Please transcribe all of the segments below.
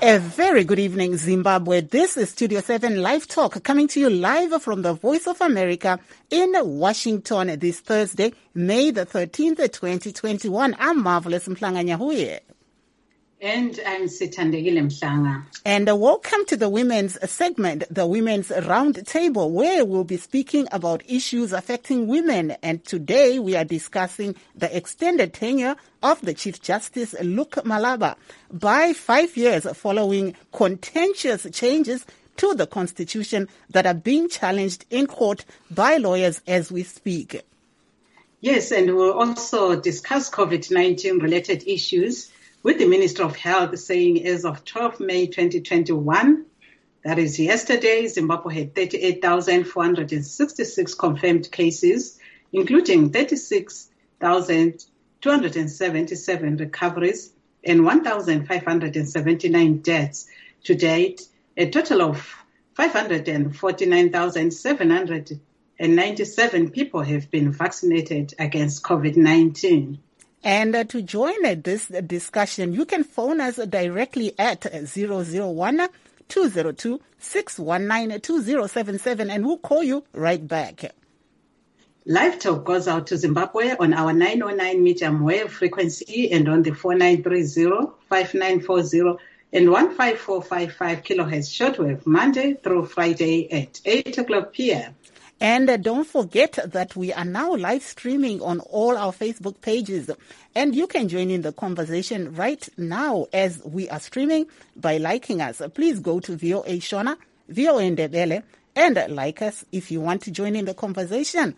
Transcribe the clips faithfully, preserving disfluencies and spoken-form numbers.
A very good evening, Zimbabwe. This is Studio seven Live Talk, coming to you live from the Voice of America in Washington this Thursday, May the thirteenth, twenty twenty-one. I'm Marvelous Mhlanga Nyahuye. And I'm Sithandegile Mhlanga. And uh, welcome to the Women's segment, the Women's Round Table, where we'll be speaking about issues affecting women. And today we are discussing the extended tenure of the Chief Justice Luke Malaba by five years following contentious changes to the Constitution that are being challenged in court by lawyers as we speak. Yes, and we'll also discuss COVID nineteen related issues, with the Minister of Health saying as of twelfth May twenty twenty-one, that is yesterday, Zimbabwe had thirty-eight thousand four hundred sixty-six confirmed cases, including thirty-six thousand two hundred seventy-seven recoveries and one thousand five hundred seventy-nine deaths to date. A total of five hundred forty-nine thousand seven hundred ninety-seven people have been vaccinated against COVID nineteen. And uh, to join uh, this uh, discussion, you can phone us directly at zero zero one, two zero two, six one nine, two zero seven seven, and we'll call you right back. Live Talk goes out to Zimbabwe on our nine oh nine medium wave frequency and on the four nine three zero, five nine four zero and one five four five five kilohertz shortwave, Monday through Friday at eight o'clock p.m. And uh, don't forget that we are now live streaming on all our Facebook pages. And you can join in the conversation right now as we are streaming by liking us. Please go to V O A Shona, V O A Ndebele, and like us if you want to join in the conversation.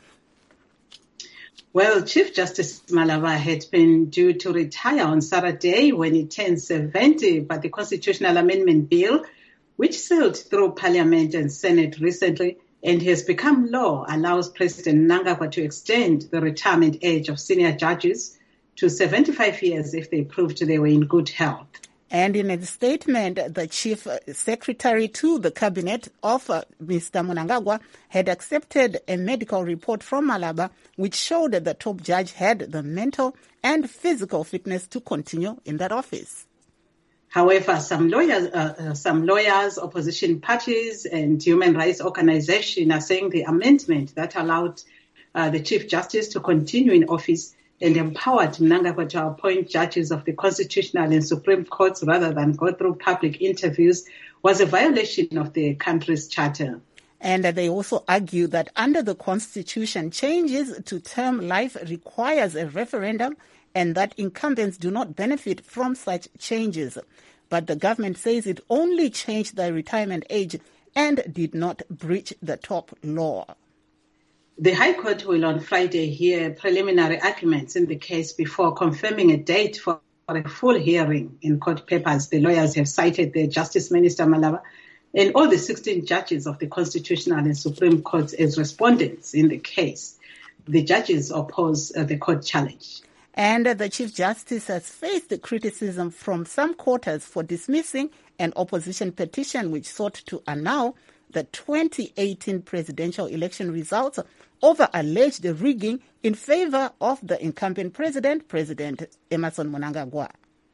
Well, Chief Justice Malaba had been due to retire on Saturday when he turned seventy, but the Constitutional Amendment Bill, which sailed through Parliament and Senate recently, and has become law, allows President Mnangagwa to extend the retirement age of senior judges to seventy-five years if they proved they were in good health. And in a statement, the Chief Secretary to the Cabinet of uh, Mister Mnangagwa had accepted a medical report from Malaba which showed that the top judge had the mental and physical fitness to continue in that office. However, some lawyers, uh, uh, some lawyers, opposition parties, and human rights organizations are saying the amendment that allowed uh, the Chief Justice to continue in office and empowered Mnangagwa to appoint judges of the Constitutional and Supreme Courts rather than go through public interviews was a violation of the country's charter. And they also argue that under the Constitution, changes to term life requires a referendum and that incumbents do not benefit from such changes. But the government says it only changed the retirement age and did not breach the top law. The High Court will on Friday hear preliminary arguments in the case before confirming a date for a full hearing. In court papers, the lawyers have cited the Justice Minister Malaba and all the sixteen judges of the Constitutional and Supreme Courts as respondents in the case. The judges oppose uh, the court challenge. And the Chief Justice has faced criticism from some quarters for dismissing an opposition petition which sought to annul the twenty eighteen presidential election results over alleged rigging in favor of the incumbent president, President Emmerson Mnangagwa.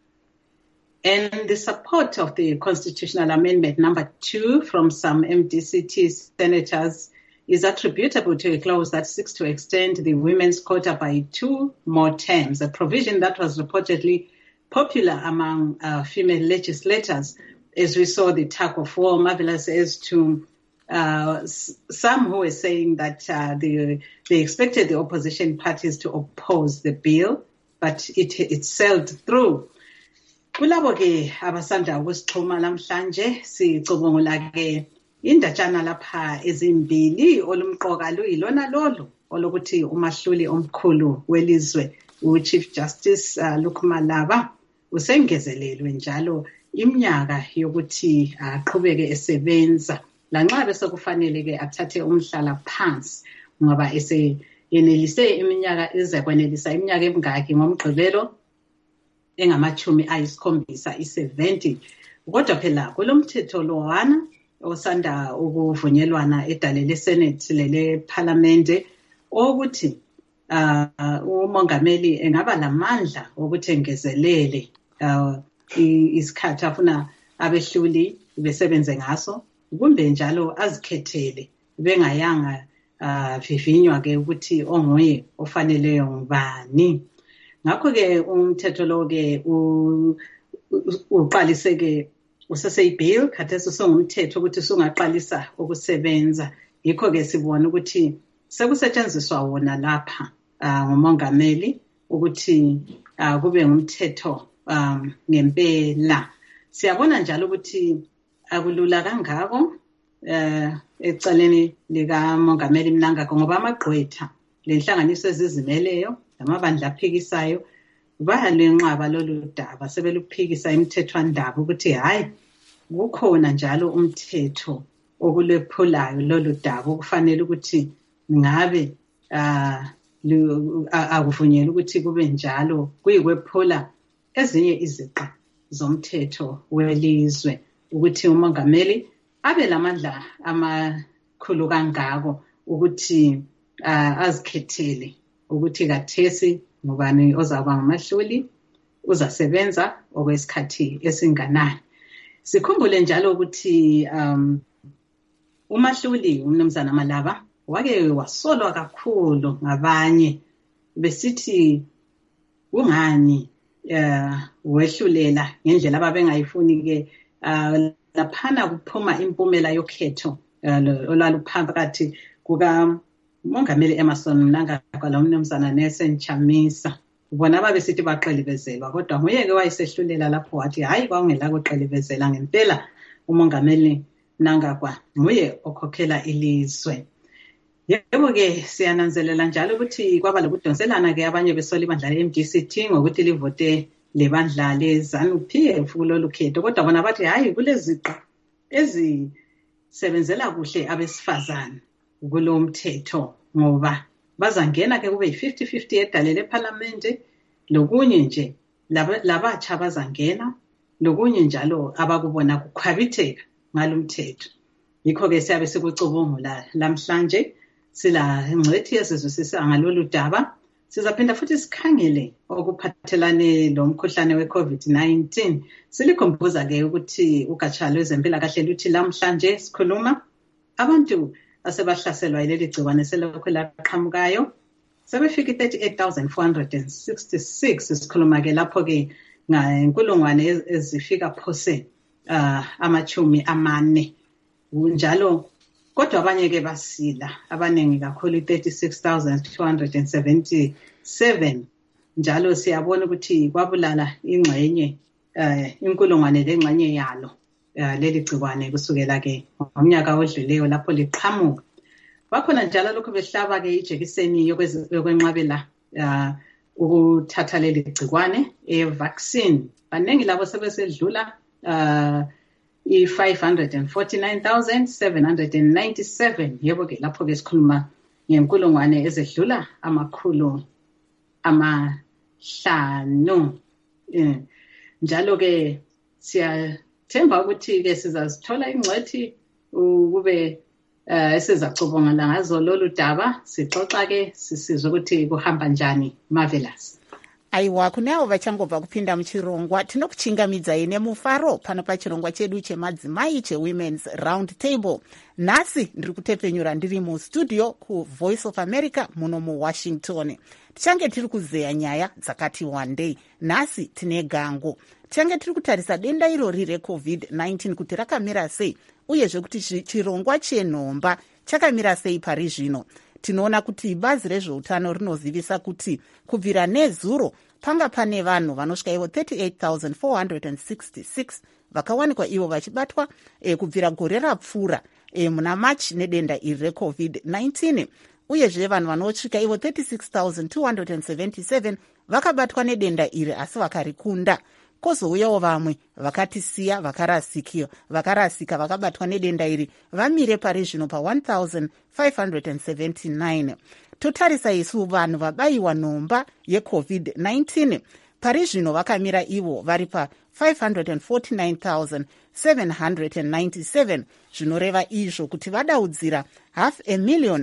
And the support of the constitutional amendment number two from some M D C T senators is attributable to a clause that seeks to extend the women's quota by two more terms, a provision that was reportedly popular among uh, female legislators, as we saw the tug of war, marvelous as to uh, s- some who were saying that uh, the, they expected the opposition parties to oppose the bill, but it, it sailed through. Kulabo ke abasanda ukusixhuma namhlanje sicubungula ke indatshana lapha ezimbili olumqoka luyilona lolo olokuthi umahluli omkhulu welizwe uChief Justice uh, Luke Malaba usengezelelwe njalo iminyaka yokuthi aqhubeke esebenza lanxa bese kufanele ke athathe umhlala phansi ngoba ese yenelise iminyaka ezakwenelisa iminyaka emingaki ngomgqibelo engamachumi ayisikhombisa i-seventy kodwa phela kulomthetho lowana osanda ukuvunyelwana edale leSenate lele Parliament ukuthi uh, umongameli engaba lamandla ukuthi engezelele uh, isikhathi afuna abehluli besebenze ngaso, kumbe njalo azikhethele bengayanga uh, vivinywa ke ukuthi ongoye ofaneleyo ngubani. Ngakho ke umthetho lo ke uqalise ke useseyibill khathesi songumthetho ukuthi sungaqalisa ukusebenza. Yikho ke sibona ukuthi sekusetshenziswa wona lapha uh, ngumongameli ukuthi uh, kube ngumthetho um, ngempela. Siyabona njalo ukuthi akulula kangako eh ecaleni lika mongameli Mnangagwa ngoba amagqwetha lenhlanganiso ezizimeleyo lamabandla aphikisayo bayalenqaba lolu daba sebeluphikisa imithethwandaba ukuthi hayi kukhona njalo umthetho okulephulayo lolu daba okufanele ukuthi ngabe ah akuvunyelwa ukuthi kube njalo kuyikwephula ezinye iziqa zomthetho welizwe ukuthi umongameli abe lamandla amakhulu kangako ukuthi uh, azikhethele ukuthi kathesi ngubani ozaba ngamahluli uzasebenza okwesikhathi esinganani. Sikhumbule njalo ukuthi um umahluli uMnumzana Malaba wake wasolwa kakhulu ngabanye besithi ungani uh, wehlulela ngendlela ababengayifuni ke uh, laphana kuphuma impumela yokhetho olwaluphakathi kuka Mongameli Emmerson Mnangagwa noMnumzana Nelson Chamisa. Bona babesithi baqelibezelwa kodwa nguye ke wayesehlulela lapho wathi hayi kwangela kuqelibezela ngempela uMongameli Mnangagwa nguye okhokhela ilizwe. Yebo ke siyananzelela njalo ukuthi kwaba lokudonselana ke abanye besola ibandla le-M D C T ngokuthi livote lebandla leZANU-P F kulolu khetho kodwa bona bathi hayi kuleziqa ezisebenzela kuhle abesifazane kulo mthetho ngoba bazangena ke kube yi-fifty fifty edalele eParliament lokunye nje labatsha bazangena lokunye njalo abakubona kukhwabitheka ngalomthetho. Yikho ke siyabe sikucubungula namhlanje sila ingcethi yesizwe sisangalolu daba. Sizaphinda futhi sikhangele okuphathelane lomkhuhlane we-COVID nineteen. Silikhumbuza ke ukuthi ugatsha lwezempilakahle luthi lamhlanje sikhuluma abantu asebahlaselwa yileli gciwane selokhu laqhamukayo sebefika thirty-eight thousand four hundred sixty-six. Sikhuluma ke lapho ke ngenkulungwane ezifika phose uh, amachumi amane njalo kodwa abanye ke basila abanengi kakhulu thirty-six thousand two hundred seventy-seven njalo siyabona ukuthi kwabulala ingxenye eh inkulungwane lengxenye yalo leli gciwane kusukela ke ngomnyaka odluleyo lapho liqhamuka. Bakhona njalo lokho behlaba ke ijekiseni yokwenqabela uh, ukuthatha leli gciwane e-vaccine. Baningi labo sebesedlula uh, i-five hundred forty-nine thousand seven hundred ninety-seven. Yebo ke lapho ke sikhuluma ngenkulungwane ezedlula amakhulu amahlanu. Eh, njalo ke siyathemba ukuthi ke sizazithola ingcethi kube uh, esizacubungula ngazo lolu daba sixoxa ke sisizwe ukuthi kuhamba njani. Marvelous. Aiwa kuneavo vachangobva kupinda muchirongwa tinokuchingamidzai nemufaro pano pachirongwa chedu chemadzimai chewomen's round table. Nhasi ndiri kutepenyura ndiri mustudio kuVoice of America muno muWashington. Tichange tiri kuzeya nyaya dzakati wandei. Nhasi tine gango. Tichange tiri kutarisa denda irori reCovid nineteen kuti rakamira sei uyezve kuti chirongwa chenhomba chakamira sei pari zvino. Tinoona kuti bazi rezveutano rinozivisa kuti kubvira nezuro panga pane vanhu vanosvika ivo thirty-eight thousand four hundred sixty-six vakawanikwa ivo vachibatwa e, kubvira gore rapfuura e, muna March nedenda iri reCovid nineteen uyezve vanhu vanosvika ivo thirty-six thousand two hundred seventy-seven vakabatwa nedenda iri asi vakarikunda. Kozouyawo vamwe vakatisiya vakarasika vakarasika vakabatwa nedenda iri vamire pari zvino pa one thousand five hundred seventy-nine. Totarisa isu vanhu vabayiwa nhomba yeCovid nineteen pari zvino vakamira ivo vari pa five hundred forty-nine thousand seven hundred ninety-seven zvinoreva izvo kuti vadaudzira half a million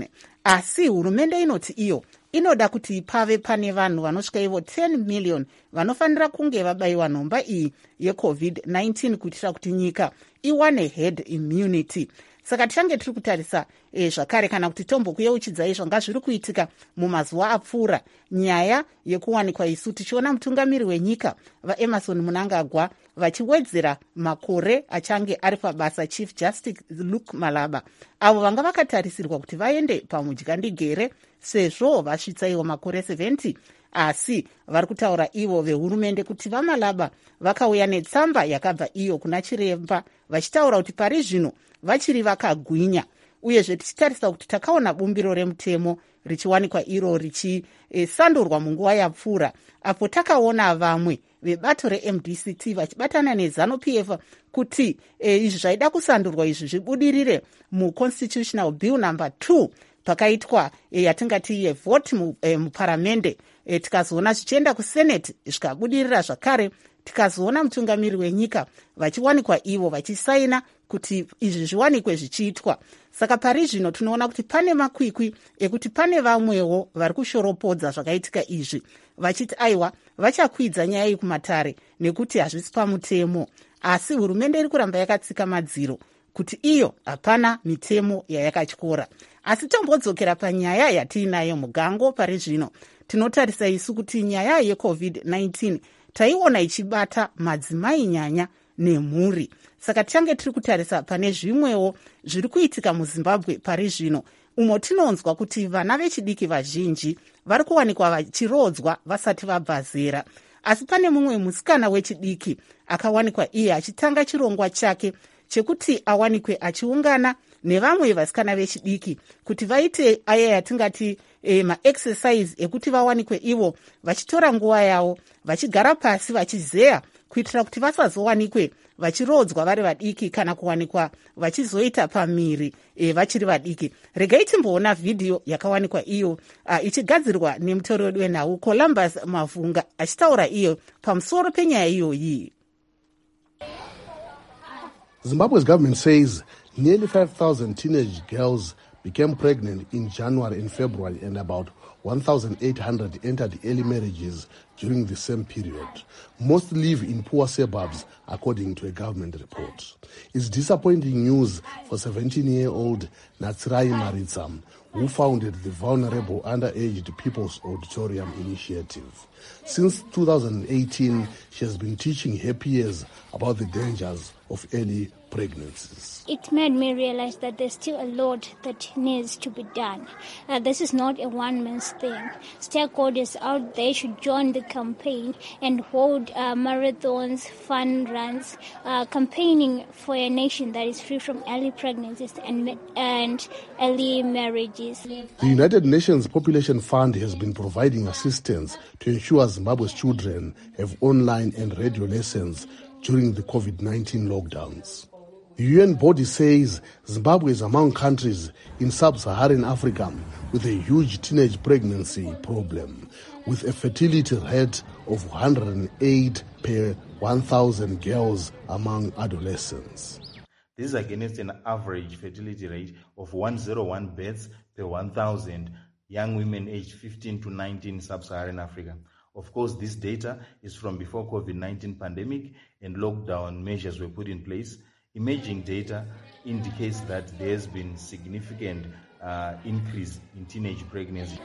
asi hurumende inoti iyo inoda kuti pave pane vanhu vanosvika ivo ten million vanofanira kunge vabayiwa nhomba iyi yecovid nineteen kuitira kuti nyika iwane herd immunity. Saka tichange tiri kutarisa e, zvakare kana kuti tombokuyeuchidzai zvanga zviri kuitika mumazuva apfuura nyaya yekuwanikwa isu tichiona mutungamiri wenyika vaEmmerson Mnangagwa vachiwedzera makore achange ari pabasa Chief Justice Luke Malaba, avo vanga vakatarisirwa kuti vaende pamudyandigere sezvo vasvitsa ivo makore seventy, asi vari kutaura ivo vehurumende kuti vaMalaba vakauya netsamba yakabva iyo kuna chiremba vachitaura kuti pari zvino vachiri vakagwinya, uyezve tichitarisa kuti takaona bumbiro remutemo richiwanikwa iro richisandurwa munguva yapfuura, apo takaona vamwe vebato reM D C T vachibatana neZANU-P F kuti e, izvi zvaida kusandurwa izvi zvibudirire muconstitutional bill number two pakaitwa e, yatingati yevote mu, e, muparamende e, tikazoona zvichienda kusenate zvikabudirira zvakare, tikazoona mutungamiri wenyika vachiwanikwa ivo vachisaina kuti izvi zviwanikwe zvichiitwa. Saka pari zvino tinoona kuti pane makwikwi ekuti pane vamwewo vari kushoropodza zvakaitika izvi vachiti aiwa vachakwidza nyaya iyi kumatare nekuti hazvisi pamutemo, asi hurumende iri kuramba yakatsika madziro kuti iyo hapana mitemo yayakatyora. Asi tombodzokera panyaya yatiinayo mugango pari zvino, tinotarisa isu kuti nyaya yecovid nineteen taiona ichibata madzimai nyanya nemhuri. Saka tichange tiri kutarisa pane zvimwewo zviri kuitika muZimbabwe pari zvino, umo tinonzwa kuti vana vechidiki vazhinji vari kuwanikwa vachirodzwa vasati vabva zera. Asi pane mumwe musikana wechidiki akawanikwa iye achitanga chirongwa chake chekuti awanikwe achiungana nevamwe vasikana vechidiki kuti vaite aya yatingati e, maexercise ekuti vawanikwe ivo vachitora nguva yavo vachigara pasi vachizeya kuitira kuti vasazowanikwe vachirodzwa vari vadiki kana kuwanikwa vachizoita pamiri e, vachiri vadiki. Regai timboona vhidhiyo yakawanikwa iyo uh, ichigadzirwa nemutori wedu wenhau Columbus Mavhunga achitaura iyo pamusoro penyaya iyoyi. Zimbabwe's government says nearly five thousand teenage girls became pregnant in January and February, and about one thousand eight hundred entered early marriages during the same period. Most live in poor suburbs, according to a government report. It's disappointing news for seventeen-year-old Natsirai Maritsam, who founded the Vulnerable Underaged People's Auditorium Initiative. Since two thousand eighteen, she has been teaching her peers about the dangers of early pregnancies. It made me realize that there's still a lot that needs to be done. Uh, this is not a one-man's thing. Stakeholders out there should join the campaign and hold uh, marathons, fun runs, uh, campaigning for a nation that is free from early pregnancies and, and early marriages. The United Nations Population Fund has been providing assistance to ensure Zimbabwe's children have online and radio lessons during the COVID nineteen lockdowns. The U N body says Zimbabwe is among countries in sub-Saharan Africa with a huge teenage pregnancy problem, with a fertility rate of one hundred eight per one thousand girls among adolescents. This is against an average fertility rate of one hundred one births per one thousand young women aged fifteen to nineteen in sub-Saharan Africa. Of course, this data is from before COVID nineteen pandemic and lockdown measures were put in place. Emerging data indicates that there's been significant uh, increase in teenage pregnancy.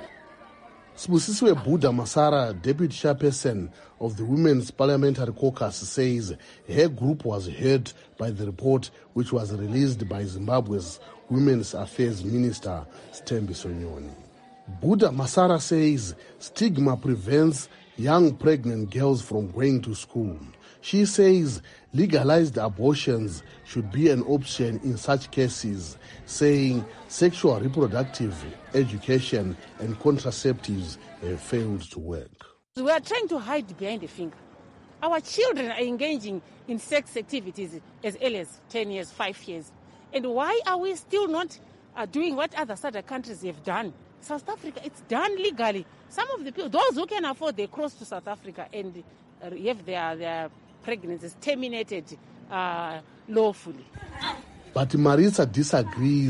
Sibusisiwe Buddha Masara, deputy chairperson of the Women's Parliamentary Caucus, says her group was heard by the report which was released by Zimbabwe's Women's Affairs Minister, Stembi Sonyoni. Buddha Masara says stigma prevents young pregnant girls from going to school. She says legalized abortions should be an option in such cases, saying sexual reproductive education and contraceptives have failed to work. We are trying to hide behind the finger. Our children are engaging in sex activities as early as ten years, five years. And why are we still not uh, doing what other other countries have done? South Africa, it's done legally. Some of the people, those who can afford, they cross to South Africa and uh, have their, their pregnancies terminated uh, lawfully. But Marisa disagrees,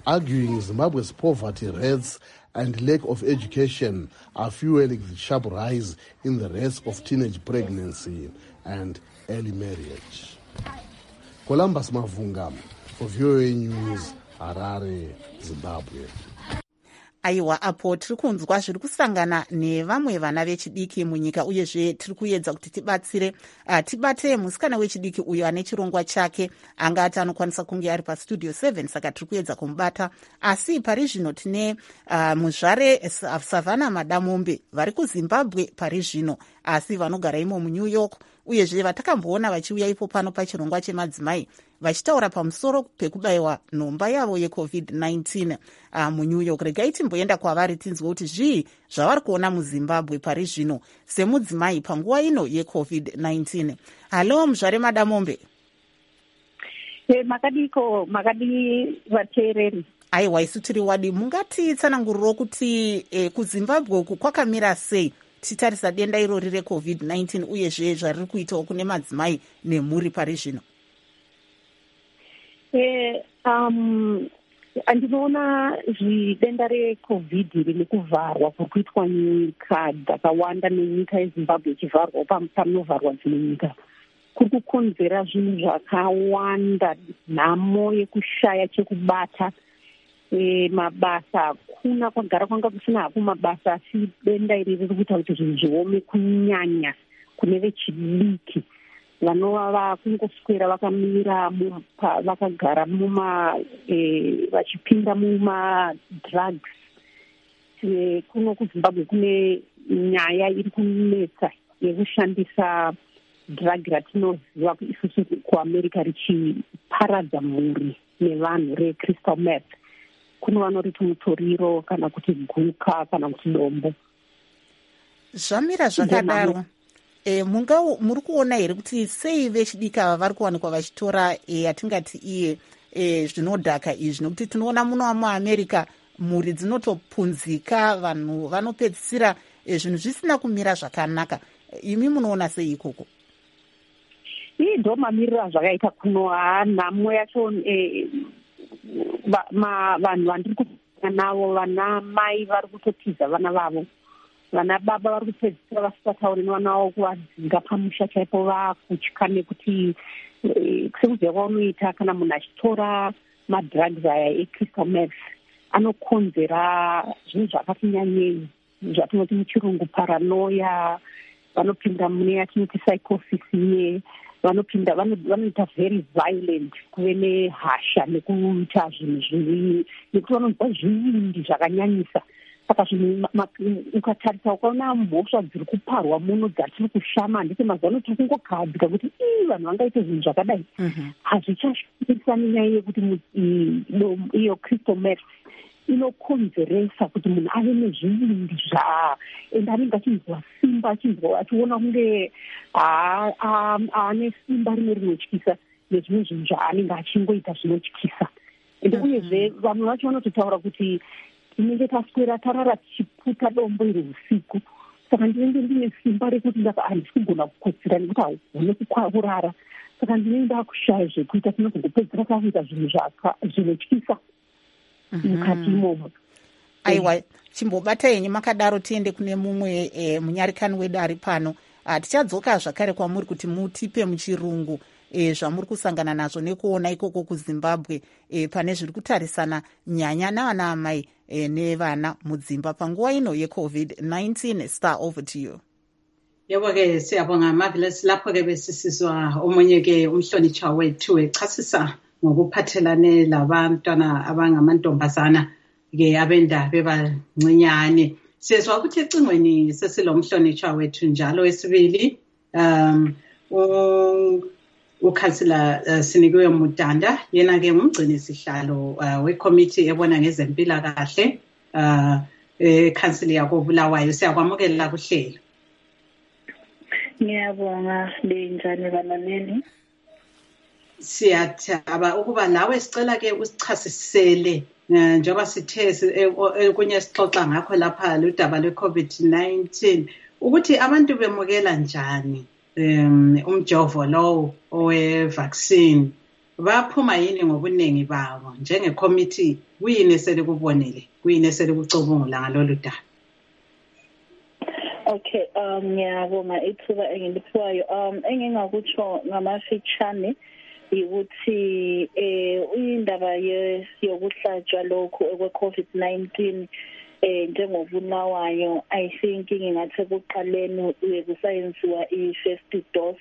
arguing Zimbabwe's poverty rates and lack of education are fueling the sharp rise in the risk of teenage pregnancy and early marriage. Columbus Mavunga for V O A News, Harare, Zimbabwe. Aiwa, apo tiri kunzwa zviri kusangana nevamwe vana vechidiki munyika, uyezve tiri kuedza kuti tibatsire uh, tibate musikana wechidiki uyo ane chirongwa chake. Angati anokwanisa kunge ari pastudio seven, saka tiri kuedza kumubata. Asi pari zvino tine uh, muzvare Savannah Madamombe vari kuZimbabwe pari zvino, asi vanogara imo muNew York, uyezve vatakamboona vachiuya ipo pano pachirongwa chemadzimai vachitaura pamusoro pekubayiwa nhomba yavo yecovid nineteen uh, muNew York. Regai timboenda kwavari tinzwe kuti zvii zvavari kuona muZimbabwe pari zvino semudzimai panguva ino yecovid nineteen. Halo muzvare Madamombe. E, makadiko makadi vateereri. Aiwa, isu tiri wadi. Mungatitsananguriro kuti eh, kuZimbabwe uku kwakamira sei titarisa denda irori recovid nineteen uyezve zvariri kuitawo kune madzimai nemhuri pari zvino? Eh, um, andinoona zvidenda recovid riri kuvharwa kuri kuitwa nyika dzakawanda nenyika yeZimbabwe ichivharwa panovharwa dzimwe nyika kuri kukonzera zvinhu zvakawanda, nhamo yekushaya chekubata. E, mabasa kuna kwagara kwanga kusina hako mabasa, asi denda iri riri kuita kuti zvinhu zviome kunyanya kune vechidiki vanova vakungoswera vakamira vakagara muma e, vachipinda mumadrugs. E, kuno kuZimbabwe kune nyaya iri kunetsa yekushandisa drug ratinoziva isusu kuAmerica richiparadza mhuri nevanhu recrystal meth. Kuno vanoriti mutoriro kana kuti guka kana kuti dombo. Zvamira zvakadaro, e, munga muri kuona here kuti sei vechidiki ava vari kuwanikwa vachitora e, atingati iye e, zvinodhaka izvi, nokuti tinoona muno muAmerica mhuri dzinotopunzika, vanhu vanopedzisira e, zvinhu zvisina kumira zvakanaka. Imi munoona sei ikoko? Ii ndo mamiriro azvakaita kuno. Nhamo yacho e, vanhu vandiri kuona navo, vana mai vari kutotiza vana vavo, vana baba vari kupedzisira vasingatauri nevana vavo kuvadzinga pamusha chaipo vakutya, nekuti sekuziva kwaunoita kana munhu achitora madrugs aya ecrystal meth anokonzera zvinhu zvakati nyanyei, zvatinoti muchirungu paranoia, vanopinda mune yatinoti psychosis iye, vanopinda vanoita very violent, kuve nehasha nekuita zvinhu zviviri, nekuti vanonzwa zvivindi zvakanyanyisa. Saka zvinhu ukatarisa ukaona mhosva dziri kuparwa muno dzatiri kushama, handiti mazuva ano tiri kungokahadzika kuti ii vanhu vangaite zvinhu zvakadai. Hazvichashandisani nyaya yekuti iyo crystal meth inokonzeresa kuti munhu ave nezvivindi zva ende anenge achinzwa simba, achinzwa achiona kunge ane simba rimwe rinotyisa nezvimwe zvinhu zvaanenge achingoita zvinotyisa. Ende uyezve vamwe vacho vanototaura kuti tinenge taswera tarara tichiputa dombo iri usiku, saka ndinenge ndine simba rekuti handisi kugona kukotsira nekuti haugone kurara, saka ndinenge ndakushaya zvekuita, tinozongopedzera takuita zvinhu zvinotyisa mukati imomo. Aiwa, chimbobata yenyu makadaro tiende kune mumwe e, munyarikani wedu ari pano. Tichadzoka zvakare kwamuri kuti mutipe muchirungu e, zvamuri kusangana nazvo nekuona ikoko kuZimbabwe e, pane zviri kutarisana nyanya navana amai e, nevana mudzimba panguva ino yecovid nineteen. Star, over to you. Yebo ke siyabonga Marvelous. Lapho ke besisizwa omunye ke umhlonitshwa wethu echasisa ngokuphathelane labantwana abangamantombazana ke abenda bebancinyane. Siyezwa ukuthi ecingweni sesilomhlonitshwa wethu njalo esibili, um ukhansila uh, Sinikiwe Mutanda, yena ke ngumgcini sihlalo uh, wecommittee ebona ngezempilakahle uh, ekhansili yako Bulawayo. Siyakwamukela kuhlelo. Ngiyabonga linjani bananeni. Siyathaba ukuba nawe sicela ke usichasisele njengoba sithe kunye sixoxa ngakho lapha ludaba lwecovid nineteen ukuthi abantu bemukela njani um umjovo lowo owe vaccine baphuma yini ngobuningi bawo njengecommittee kuyini esele kubonile kuyini esele kucubungula ngalolu daba? Okay, um ngiyabonga ithuba engiliphiwayo. Um engingakutsho ngamafitshane ukuthi eh indaba yokuhlatshwa lokho ekwe-COVID nineteen eh njengobulawayo, I think ngingathi kuqaleni ukusayenziwa i-first dose.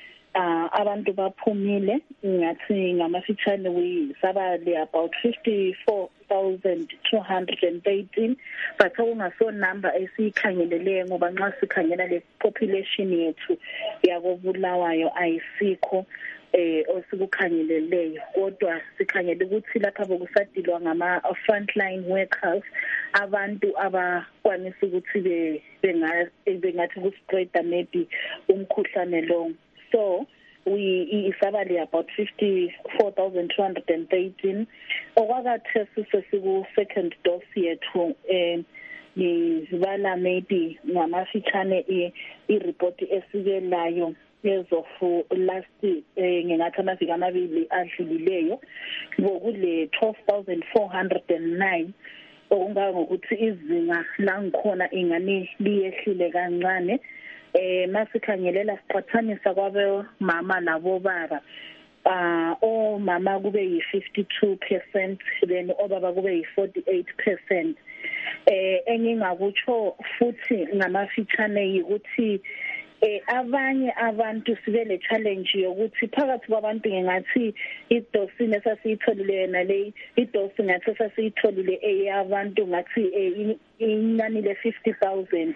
Uh, abantu baphumile ngathi ngamafitshane we sabale about fifty-four thousand two hundred eighteen, but okungaso number esiyikhangeleleyo ngoba nxa sikhangela le population yethu yakobulawayo ayisikho eh osikukhangeleleyo, kodwa sikhangele ukuthi lapha bokusadilwa ngama frontline workers, abantu abakwanisa ukuthi bengathi kuspread maybe umkhuhlane lo. So we isabali about fifty-four thousand two hundred eighteen. Okwakathe sisiku second dose yethu eh ngizibala maybe ngamafitshane i-report esikelayo as of last eh ngingathi amaviki amabili adlulileyo ngokule twelve thousand four hundred nine, okungangokuthi izinga langikhona ingane liyehlile kancane. Eh masikhangelela siqhathanisa kwabe mama labo baba, ah o mama kube yi fifty-two percent then obaba kube yi forty-eight percent. Eh engingakutsho futhi ngamafitshane ukuthi eh abanye abantu sibe le challenge yokuthi phakathi kwabantu ngingathi idosi nesasiyitholile nale idosi ngathi sasiyitholile eyabantu ngathi inani le fifty thousand.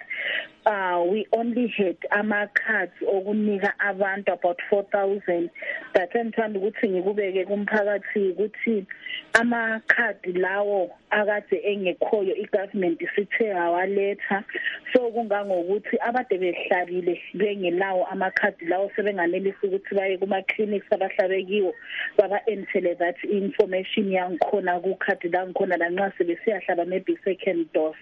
Uh, we only had ama cards okunika abantu about four thousand. That entanda ukuthi ngikubeke kumphakathi ukuthi ama card lawo akade engekhoyo igovernment isithe awaletha, so kungangokuthi abade behlabile bengelawo ama card lawo sebenganelisa ukuthi baye kuma clinics abahlabekiwo baba ensele that information yangikhona ku card la ngikhona la nxa sebesiyahlaba maybe second dose.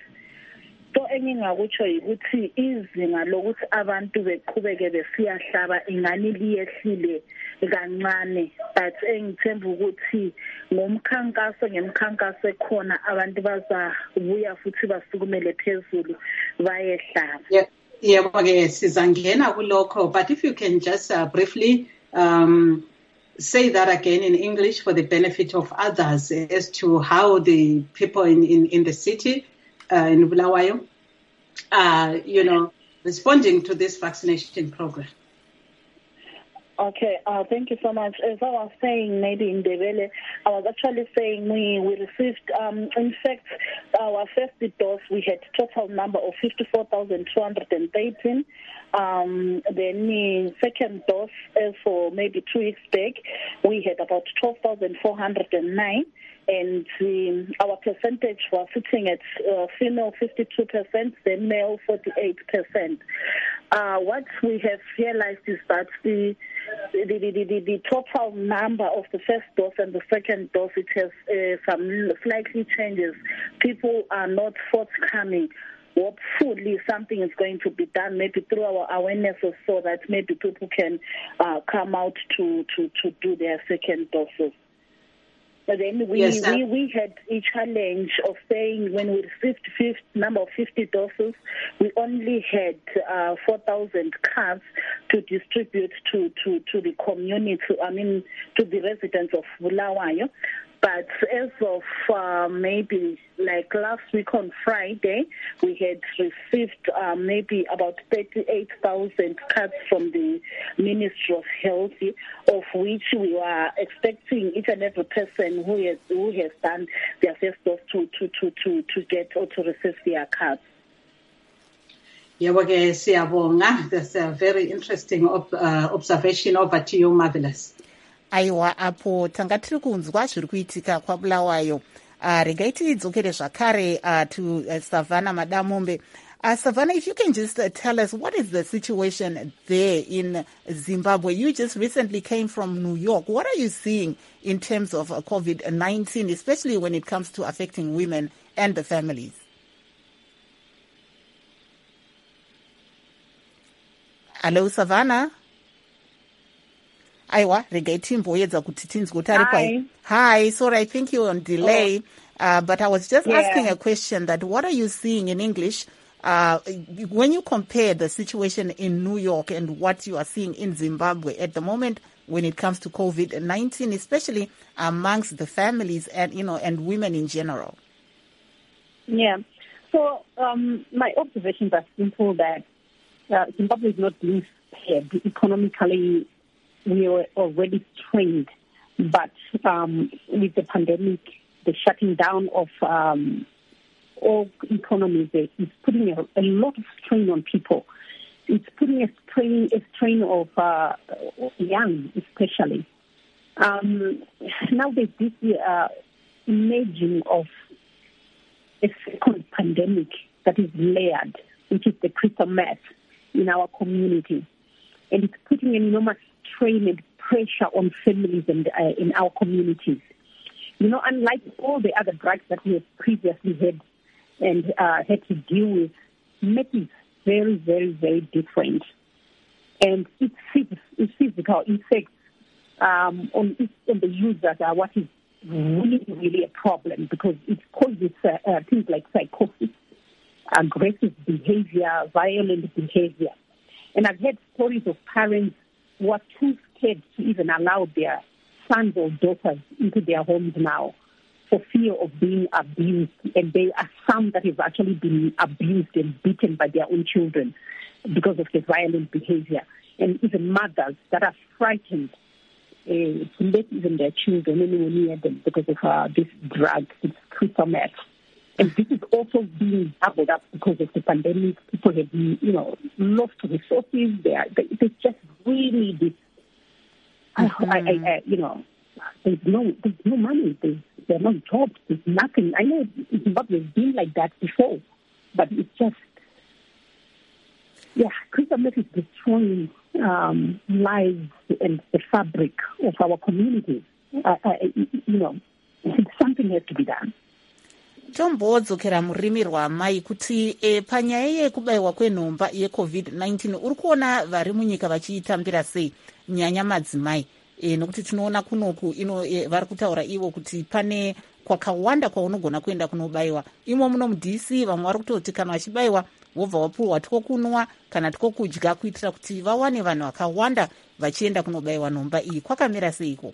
So engingakutsho ukuthi izinga lokuthi abantu beqhubeke besiyahlaba ingani liyehlile kancane, but engithemba ukuthi ngomkhankaso ngemkhankaso ekhona abantu bazabuya futhi basukumele phezulu bayehlaba. Yeah, yebo ke sizangena kulokho, but if you can just uh, briefly um say that again in English for the benefit of others as to how the people in in, in the city Uh, in Bulawayo, uh, you know, responding to this vaccination program. Okay, uh, thank you so much. As I was saying, maybe in Ndebele, I was actually saying we, we received, um, in fact, our first dose, we had total number of fifty-four thousand two hundred eighteen. Um, then the second dose, as for maybe two weeks back, we had about twelve thousand four hundred nine. And um, our percentage was sitting at uh, female fifty-two percent, then male forty-eight percent. Uh, what we have realized is that the the, the, the, the total number of the first dose and the second dose, it has uh, some slightly changes. People are not forthcoming. Hopefully something is going to be done, maybe through our awareness or so that maybe people can uh, come out to, to, to do their second doses. But then we, yes, we we had a challenge of saying when we received fifty number of fifty doses, we only had uh, four thousand cards to distribute to, to, to the community, I mean to the residents of Bulawayo. But as of uh, maybe like last week on Friday, we had received uh, maybe about thirty-eight thousand cards from the Ministry of Health, of which we were expecting each and every person who has who has done their first dose to to to to to get or to receive their cards. Yebo ke siyabonga. That's a very interesting ob uh, observation. Over to you, Marvelous. Aiwa apo tanga tiri kunzwa zviri kuitika kwaBulawayo. Uh, regai tidzokere zvakare uh, to uh, Savannah Madamombe. Uh, Savannah, if you can just uh, tell us what is the situation there in Zimbabwe. You just recently came from New York. What are you seeing in terms of uh, COVID nineteen, especially when it comes to affecting women and the families? Hello, Savannah? Aiwa, regai timboedza kuti tinzwe kuti ari pai. Hi, sorry, I think you're on delay. Oh. Uh, but I was just yeah. asking a question that what are you seeing in English uh, when you compare the situation in New York and what you are seeing in Zimbabwe at the moment when it comes to COVID nineteen, especially amongst the families and, you know, and women in general? Yeah. So um, my observations are simple that uh, Zimbabwe is not being spared. Economically, we were already strained, but um, with the pandemic, the shutting down of um, all economies is putting a, a lot of strain on people. It's putting a strain, a strain of uh, young, especially. Um, now there's this uh, emerging of a second pandemic that is layered, which is the crystal meth in our community. And it's putting an enormous strain and pressure on families and uh, in our communities. You know, unlike all the other drugs that we have previously had and uh, had to deal with, meth is very, very, very different. And its, its physical effects um, on, on the users are what is really, really a problem, because it causes uh, uh, things like psychosis, aggressive behavior, violent behavior. And I've heard stories of parents who are too scared to even allow their sons or daughters into their homes now for fear of being abused. And there are some that have actually been abused and beaten by their own children because of the violent behavior. And even mothers that are frightened Uh, to let even their children anywhere near them because of uh, this drug, this crystal meth. And this is also being doubled up because of the pandemic. People have, you know, lost resources. They are, they, there's just really this, mm-hmm. I, I, I, you know, there's no, there's no money. There's, there are no jobs. There's nothing. I know Zimbabwe has been like that before, but it's just, yeah, crystal meth is destroying um, lives and the fabric of our communities. Uh, uh, you know, something has to be done. Tombodzokera murimi rwamai kuti e, panyaya yekubayiwa kwenhomba yecovid nineteen uri kuona vari munyika vachiitambira sei nyanya madzimai e, nokuti tinoona kunoku ino e, vari kutaura ivo kuti pane kwakawanda kwaunogona kuenda kunobayiwa. Imo muno mudc vamwe vari kutoti kana vachibayiwa wobva wapuhwa two kunwa kana two kudya kuitira kuti vawane vanhu vakawanda vachienda kunobayiwa nhomba iyi. Kwakamira sei ikoko?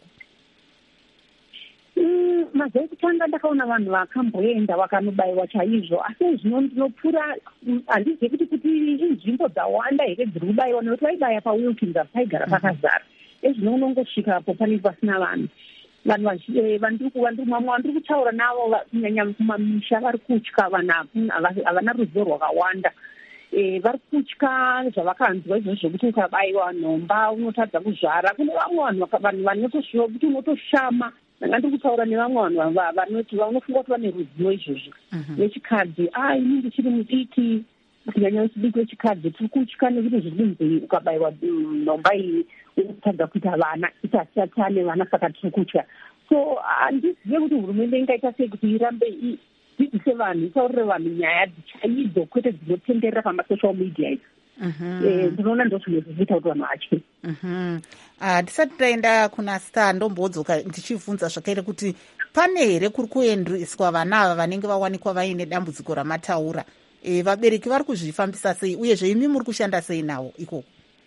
Mm, mazuva ekutanga ndakaona vanhu vakamboenda vakanobayiwa chaizvo, asi zvino ndinopfuura handizivi kuti kuti inzvimbo dzawanda here dziri kubayiwa, nekuti vaibaya pawilkins paigara pakazara. Ezvino unongosvikapo panenge pasina vanhu. Vanhu mamwe vandiri kutaura navo kunyanya kumamisha vari kutya, vanhu havana ruzivo rwakawanda. Vari kutya zvavakanzwa izvozvo zvekuti ukabayiwa nhomba unotadza kuzvara. Kune vamwe vanhu vanotoshuva kuti unotoshama. Ndanga ndiri kutaura nevamwe vanhu vanoti vanofunga kuti vane ruzivo izvozvo vechikadzi. Ah, ini ndichiri mudiki, kunyanya wechidiki wechikadzi tiri kutya nekuti zviri kunzi ukabayiwa nhomba iyi unotadza kuita vana, kuti asiyatane vana, saka tiri kutya. So handizive kuti hurumende ingaita sei kuti irambe idzidzise vanhu, itaurire vanhu nyaya chaidzo kwete dzinotenderera pamasocial media idzi. Ndinoona ndo zvimwe zviita kuti vanhu vatye. Ndisati taenda kuna Star ndombodzoka ndichibvunza zvakaita kuti pane here kuri kuendeswa vana ava vanenge vawanikwa vaine dambudziko ramataura. E, vabereki vari kuzvifambisa sei uyezve imi muri kushanda sei nawo ikoko?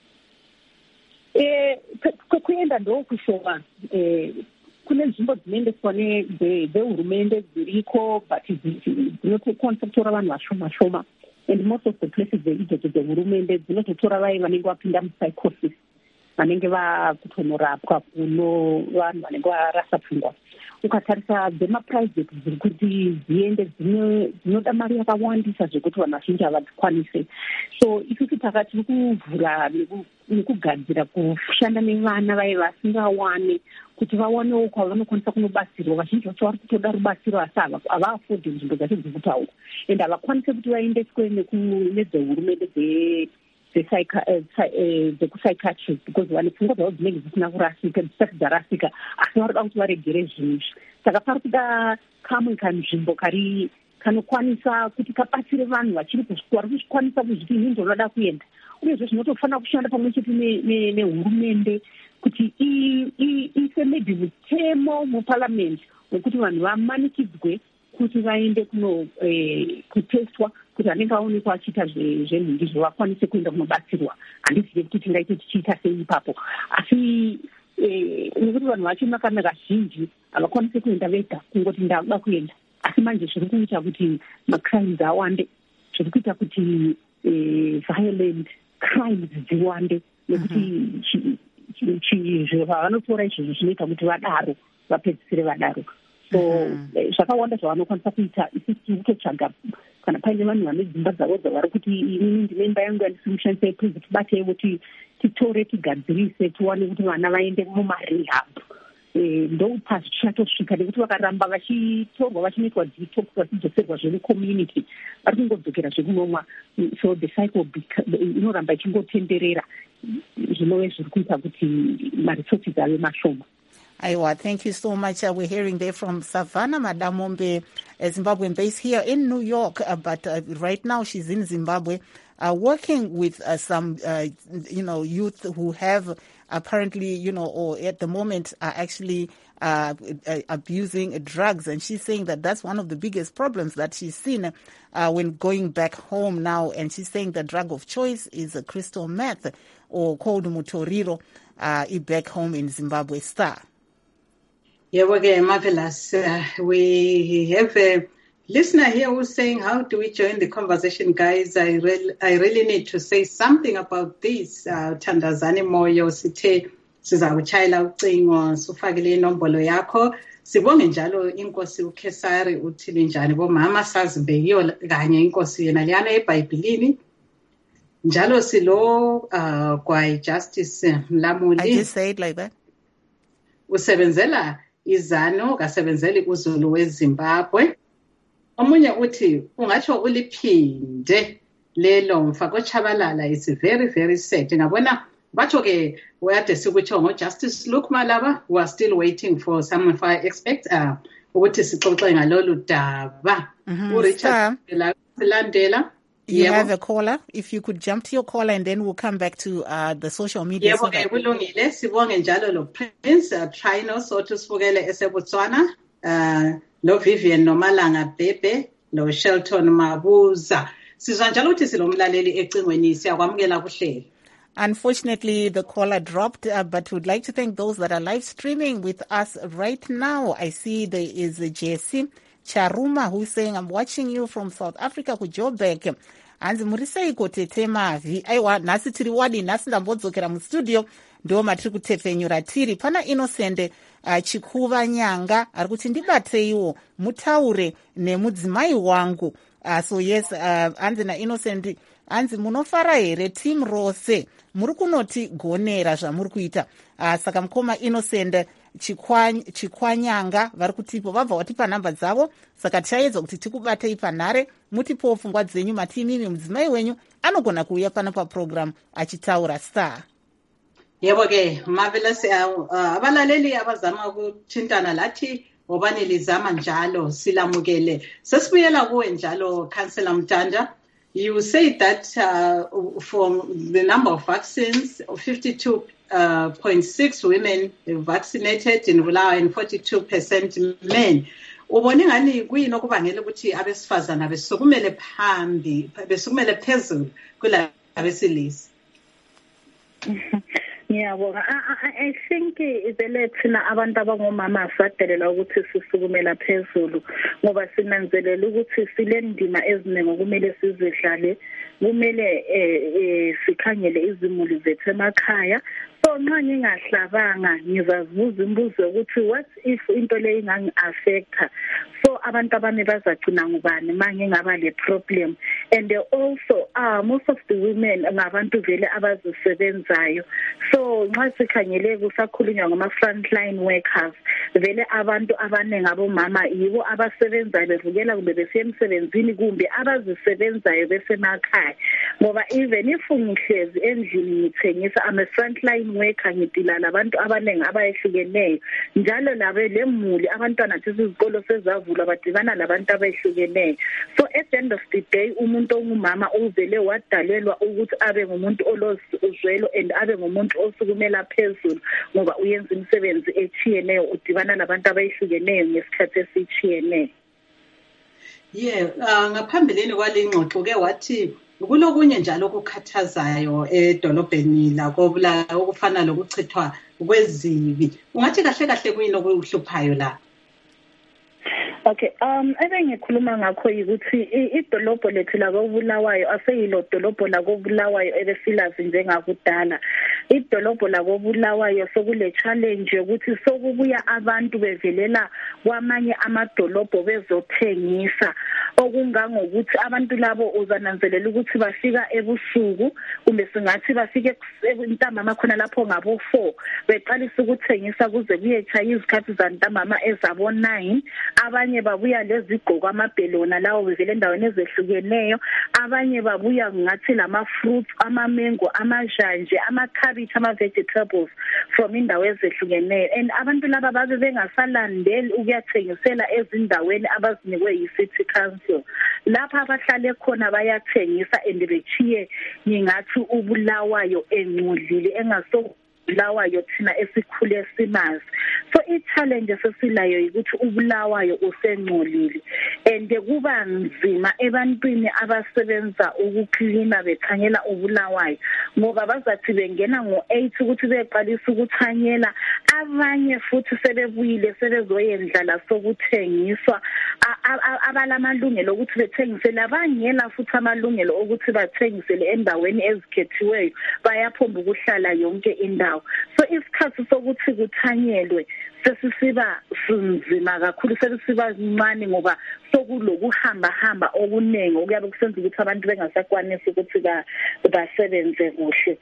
Kwekuenda ndo kushoma. Kune nzvimbo dzinoendeswa nehurumende dziriko, but dzinototora vanhu vashoma shoma. And most of the places dzeidzodzo dzehurumende dzinototora vai vanenge vapinda mupsychosis, vanenge vakutonorapwa kuno vanhu vanenge varasa pfungwa. Ukatarisa dzemaprivate dziri kuti dziende dzinoda mari yakawandisa zvekuti vanhu vazhinji havadzikwanise. So isusu takati kuvhura nekugadzira kushanda nevana vai vasingawane kuti vawanewo kwavanokwanisa kunobatsirwa. Vazhinji vacho vari kutoda rubatsiro asi havaafodhi nzvimbo dzacho dzekutaura, and havakwanise kuti vaendeswe nedzehurumende dzekupsychiatry because vane pfungwa dzavo dzinenge dzisina kurasika, dzisati dzarasika, asi varoda kuti varegere zvinhu. Saka pari kuda kamwe kanzvimbo kari kanokwanisa kuti kabatsire vanhu vachiri vari kuzvikwanisa kuzviti ini ndonoda kuenda. Uyezve zvinotofanira kushanda pamwe chete nehurumende kuti ukuthi isemedi mutemo muparliament wekuti vanhu vamanikidzwe kuti vaende kuno kutestwa kuti anenge aonekwa achiita zvenhindi izvo vakwanise kuenda kunobatsirwa. Handizive kuti tingaite tichiita sei ipapo, asi nekuti vanhu vachima kana kazhinji havakwanise kuenda vega kungoti ndakuda kuenda, asi manje zviri kuita kuti macrimes awande, zviri kuita kuti violent crimes dziwande, nekuti zvavanotora izvozvo zvinoita kuti vadaro vapedzisire vadaro. So zvakawanda zvavanokwanisa kuita isi tiri kutotsvaga kana paine vanhu vane dzimba dzavo dzavari kuti inini ndine imba yangu yandisimushandisa please tibatei kuti titore tigadzirise tiwane kuti vana vaende mumarehab. Ndoupa zvichatosvika nekuti vakaramba vachitorwa vachinoitwa detox vachidzoserwa zvemucommunity vari kungodzokera zvekunomwa, so the cycle inoramba ichingotenderera, zvinove zviri kuita kuti maresources ave mashoma. Aiwa, thank you so much. Uh, we're hearing there from Savannah Madamombe, a Zimbabwean based here in New York, uh, but uh, right now she's in Zimbabwe, uh, working with uh, some, uh, you know, youth who have apparently, you know, or at the moment are actually uh, uh, abusing drugs. And she's saying that that's one of the biggest problems that she's seen uh, when going back home now. And she's saying the drug of choice is a crystal meth, or called Mutoriro, uh, back home in Zimbabwe. Star. Yeah, okay, marvelous. Uh, we have a listener here who's saying, how do we join the conversation, guys? I, re- I really need to say something about this. Uh, Thandazani Moyo sithe sizawutshayela ucingo sufakile inombolo yakho. Sibonge njalo inkosi uKhesari uthini njani bomama sazibekiyo kanye inkosi yena liyana eBhayibhelini. Njalo silo uh, kwa Justice Mlamuli. I just say it like that. Usebenzela izano kasebenzeli uZulu weZimbabwe. Omunye uthi ungatsho uliphinde lelo mfako Chabalala is very very sad. Ngabona batsho ke wade sikutsho ngo Justice Luke Malaba, we are still waiting for some of our experts uh ukuthi sixoxe ngalolu daba. uRichard Landela. You yeah, have a caller. If you could jump to your caller and then we'll come back to uh, the social media. Yeah, so okay, kulungile sibonge njalo lo Prince uh, Trino Soto sifukele eseBotswana, uh, lo Vivian Nomalanga Bebe, lo Shelton Mabuza. Sizwa njalo ukuthi silomlaleli ecingweni siyakwamukela kuhlelo. Unfortunately, the caller dropped, uh, but we'd like to thank those that are live streaming with us right now. I see there is a Jesse Charuma who's saying, I'm watching you from South Africa ku Joburg. Hanzi murisei kotete mavi. Aiwa, nasi tiri wadi, nasi ndambodzokera mu studio. Ndo matiri kutefenyura tiri. Pana Innocent uh, Chikuva Nyanga. Arikuti ndibateiwo mutaure nemudzimai wangu. Uh, so yes, uh, hanzi na Innocent, hanzi munofara here team rose. Muri kunoti gonera zvamuri kuita. Uh, saka mukoma Innocent Chikwanyanga vari kutipo vabva vatipa namba dzavo, saka tichaedza kuti tikubatei panhare mutipowo pfungwa dzenyu matimimi mudzimai wenyu anogona kuuya pano paprogram achitaura. Star. Yebo ke marvelous. Abalaleli abazama kuthintana lathi wobani lizama njalo silamukele. Sesibuyela kuwe njalo Councillor Mtanda. You say that uh, from the number of vaccines, fifty-two point six uh, women vaccinated in Bulawayo and forty-two percent men. Ubone ngani kuyini okubangela ukuthi abesifazana besukumele phambi besukumele phezulu kula abesilisa? Yeah, well, I, I think vele thina abantu abangomama asadelela ukuthi sisukumela phezulu ngoba sinanzelela ukuthi silendima eziningi kumele sizidlale, kumele eh sikhangele izimuli zethu emakhaya. So nxa ngingahlabanga ngizazibuza imibuzo ukuthi what if into le ingangi-affecta, so abantu abami bazagcina ngubani manje ngaba le problem. And also uh, most of the women ngabantu vele abazisebenzayo, so nxa sikhangele kusakhulunywa ngama frontline workers, vele abantu abaningi abomama yibo abasebenzayo bevukela kumbe besiya emsebenzini kumbe abazisebenzayo besemakhaya, ngoba even if ngihlezi endlini ngithengisa ama frontline worker ngidila labantu abaningi abayehlukeneyo njalo labe lemuli abantwana thithi izikolo sezavula badibana labantu abayehlukeneyo. So at the end of the day umuntu ongumama uvele wadalelwa ukuthi abe ngumuntu olozwelo and abe ngumuntu osukumela phezulu ngoba uyenza imisebenzi echiyeneyo udibana labantu abayehlukeneyo ngesikhathi esichiyeneyo. Yeah, uh, ngaphambilini kwalengxoxo ke wathi kulokunye njalo okukhathazayo edolobheni lakobula okufana lokuchithwa kwezibi. Ungathi kahle kahle kuyini okuhluphayo la? Okay, um ebengikhuluma ngakho ukuthi idolobho lethu lakobulawayo aseyilo dolobho lakobulawayo ebesilazi njengakudala. Idolobho lakobulawayo sokule challenge yokuthi sokubuya abantu bevelela kwamanye amadolobho bezothengisa okungangokuthi abantu labo uzananzelela ukuthi bafika ebusuku kumbe singathi bafike ntambama khona lapho ngabo four beqalisa ukuthengisa kuze kuyechaya izikhathi zantambama ezabo nine. Abanye babuya lezigqoko amabhelona lawo bevele endaweni ezehlukeneyo, abanye babuya ngathi lama fruits amamengo amajanje amakhabitha ama vegetables from indawo ezehlukeneyo and abantu laba babe bengasalandeli ukuyathengisela ezindaweni abazinikwe yi-city council. Lapha abahlale khona bayathengisa and bechiye ngingathi ubulawayo engcolile engaso ubulawayo thina esikhule simazi. So i-challenge sesilayo ukuthi ubulawayo usengcolile and kuba nzima ebantwini abasebenza ukuklina bethanyela ubulawayo ngoba bazathi bengena ngo eight ukuthi beqalisa ukuthanyela, abanye futhi sebebuyile sebezoyendlala sokuthengiswa abalamalungelo ukuthi bethengisele, abangela futhi amalungelo ukuthi bathengisele endaweni ezikhethiweyo bayaphomba ukuhlala yonke indawo. So isikhathi sokuthi kuthanyelwe sesisiba sinzima kakhulu, sesisiba ncane ngoba sokulokuhamba hamba okunengi okuyabe kusenza ukuthi abantu bengasakwanisi ukuthi basebenze kuhle.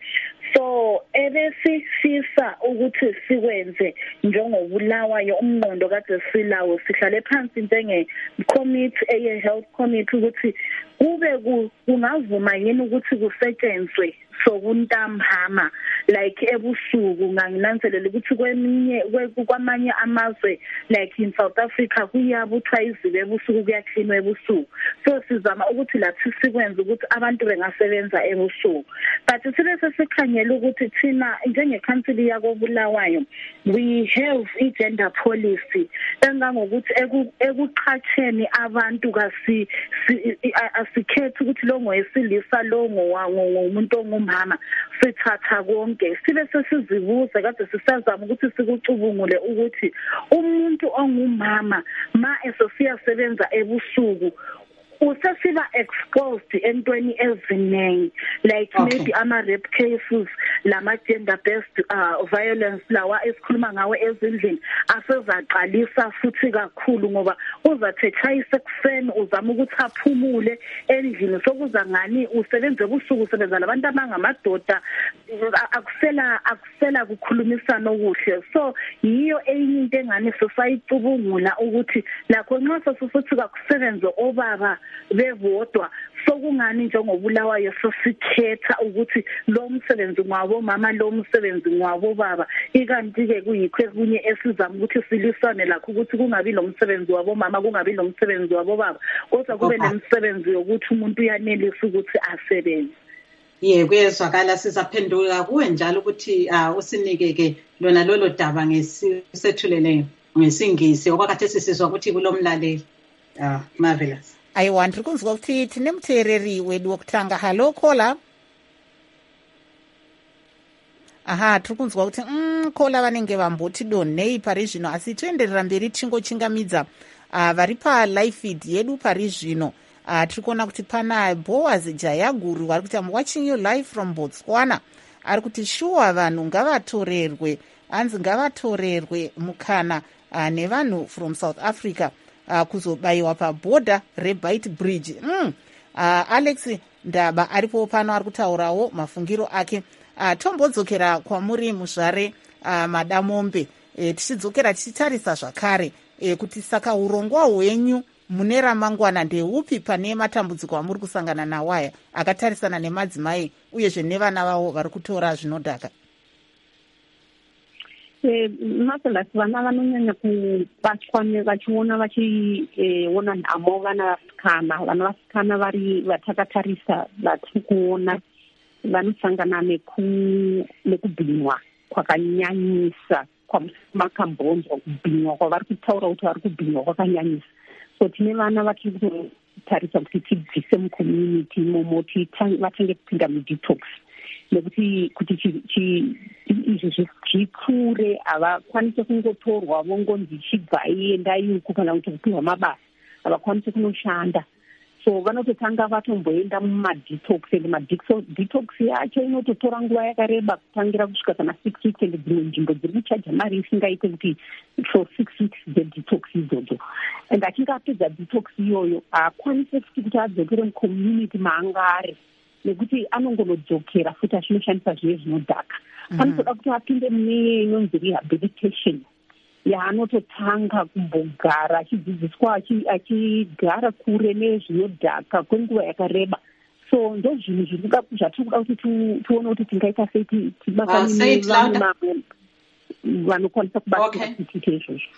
So ebesifisa ukuthi sikwenze njengobulawayo umnqondo kade silawo sihlale phansi njenge committee eye health committee ukuthi kube kungavuma yini ukuthi kusetshenzwe sokuntambama like ebusuku. Nganginanzelela ukuthi kweminye kwamanye amazwe like in South Africa kuyabuthwa izibe ebusuku kuyaklinwa ebusuku. So sizama ukuthi lathi sikwenze ukuthi abantu bengasebenza ebusuku, but sibe sesikhanyela ukuthi thina njengecouncil yakobulawayo we have a gender policy engangokuthi ekuqhatheni abantu kasi asikhethe ukuthi lo ngowesilisa lo ngomuntu ongumama sithatha konke. Sibe sesizibuza kade sisazama ukuthi sikucubungule ukuthi umuntu ongumama ma esosiyasebenza ebusuku usesiba exposed entweni eziningi like okay. Maybe ama rape cases lama gender based uh, violence lawa esikhuluma ngawe ezindlini asezaqalisa futhi kakhulu ngoba uzathetshayisa ekuseni uzama ukuthi aphumule endlini sokuza ngani usebenze ebusuku usebenza labantu abangamadoda akusela akusela kukhulumisana okuhle. So yiyo eyinye into engani sosayicubungula ukuthi lakho nxa sofuthi kakusebenze obaba bevodwa sokungani njengobulawayo sosikhetha ukuthi lo msebenzi ngwabo mama lo msebenzi ngwabo baba, ikanti ke kuyikho kunye esizama ukuthi silisane lakho ukuthi kungabi lo msebenzi wabo mama kungabi lo msebenzi wabo baba kodwa kube nemsebenzi yokuthi umuntu uyanelisa ukuthi asebenze. Ye kuyezwakala sizaphendula kuwe njalo ukuthi usinike ke lona lolo daba ngesethulele ngesingisi okwakathe sisizwa ukuthi kulomlaleli. Ah marvelous. I want to kunzwa ukuthi tine mthereri wedu wokutanga. Hello caller. Aha tiri kunzwa kuti mm caller vanenge vamboti donei pari zvino asi toenderera mberi tingochingamidza uh, vari pa live feed yedu pari zvino. Uh, tiri kuona kuti pana Boaz Jayaguru vari kuti I'm watching you live from Botswana. Ari kuti shuwa vanhu ngavatorerwe, anzi ngavatorerwe mukana uh, nevanhu from South Africa uh, kuzobayiwa pabhodha reBite Bridge. Mm. Uh, Alex Ndaba aripo pano ari kutaurawo mafungiro ake. Uh, tombodzokera kwamuri muzvare uh, madamombe e, tichidzokera tichitarisa zvakare e, kuti saka urongwa hwenyu mune ramangwana ndeupi pane matambudziko amuri kusangana nawaya akatarisana nemadzimai uyezve nevana vavo vari kutora zvinodhaka. eh masela vana vanonyanya ku vatshwane vachiona vachiona nhamo vana vasikana vana vasikana vari vatakatarisa vatiri kuona vanosangana nekubhinywa kwakanyanyisa kwamakambonzwa kubhinywa kwavari kutaura kuti vari kubhinywa kwakanyanyisa. So tine vana vatiri kutarisa kuti tibvise mucommunity imomo vatange kupinda mudetox nekuti kuti izvi zvipfuure havakwanisi kungotorwa vongonzi chibvai endai uku kana kuti kupiwa mabasa havakwanisi kunoshanda. So vanototanga vatomboenda mumadetox ende madetox yacho inototora nguva yakareba kutangira kusvika kana six weeks ende dzimwe nzvimbo dziri kuchaja mari isingaite kuti for six weeks dzedetox idzodzo. And achinge apedza detox iyoyo haakwanisi futi kuti adzokere mucommunity maanga ari nekuti anongonodzokera futi achinoshandisa zvive zvinodhaka. Panotoda kuti apinde mune inonzi rehabilitation yaanototanga kumbogara achidzidziswa achigara kure nezvinodhaka kwenguva yakareba. So ndo zvinhu zvirikuda zvatiri kuda kuti tione kuti tingaita sei tibatane nevamwe vanokwanisa kubatsira kuita izvozvo.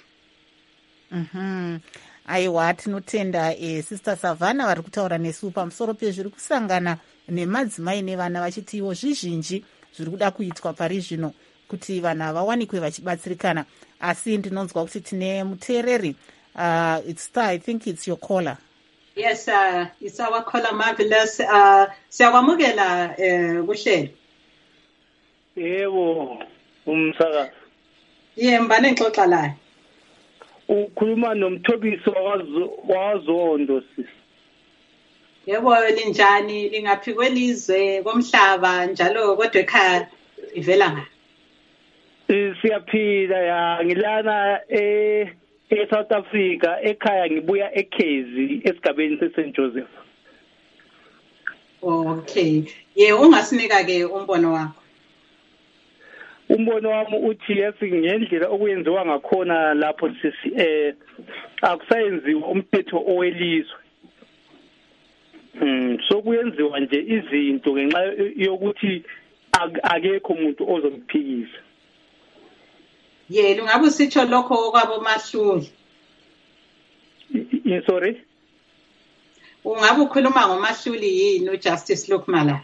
Aiwa, tinotenda eh, Sister Savannah vari kutaura nesu pamusoro pezviri kusangana nemadzimai nevana vachitiwo zvizhinji zviri kuda kuitwa pari zvino kuti vana vawanikwe vachibatsirikana. Asi ndinonzwa kuti tine muteereri. Uh, it's Star, I think it's your caller. Yes, uh, it's our caller, Marvelous. Uh, siyakwamukela eh kuhlelo. Yebo, umsakazi. Yemba nengxoxa la. Ukhuluma nomthobiso wazondo sisi. Yebo, linjani lingaphi kwelizwe komhlaba njalo kodwa ekhaya ivela nga? Siyaphila ya ngilana eh eSouth Africa ekhaya ngibuya eKezi esigabeni seSaint Joseph. Okay. Ye ungasinika ke umbono wakho. Umbono wami uthi yesi ngendlela okuyenziwa ngakhona lapho sisi eh akusayenziwa umthetho owelizwe. Hmm so kuyenziwa nje izinto ngenxa yokuthi akekho umuntu ozomphikisa. Ye lungabe usitsho lokho okwabo Mahluli. Sorry. Ungabe ukhuluma ngoMahluli yini uJustice Lukumala?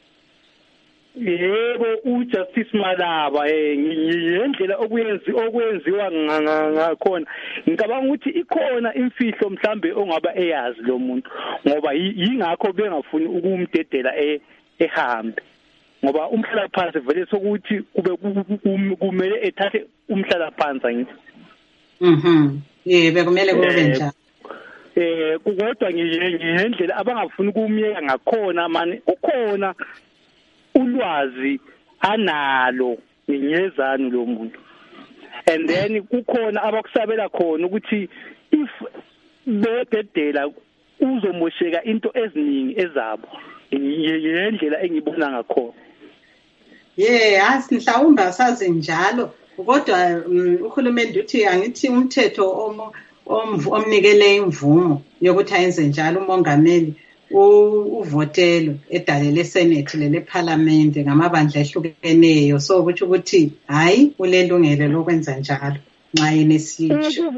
Yebo uJustice Malaba eh ngendlela okuyenzi okwenziwa ngakhona ngicabanga ukuthi ikhona imfihlo mhlambe ongaba eyazi lo muntu ngoba yingakho bengafuni ukumdedela ehambe ngoba umhlala phansi vele sokuthi kube kumele ethathe umhlala phansi ngithi. Mhm. Eh bekumele kube njalo. Eh kodwa ngendlela abangafuni ukumyeka ngakhona manje ukhona ulwazi analo ngiyezani lo muntu. And then kukhona abakusabela khona ukuthi if bededela uzomosheka into eziningi ezabo ngendlela engibona ngakhona. Yeah, asi mhlawumbe asazi njalo kodwa uhulumende uthi angithi umthetho omnikele imvumo yokuthi ayenze njalo umongameli uvotelo edalele Senate lele Parliament ngamabandla ehlukeneyo so ukuthi ukuthi hayi ulelungelo lokwenza njalo nxa yenesitsho.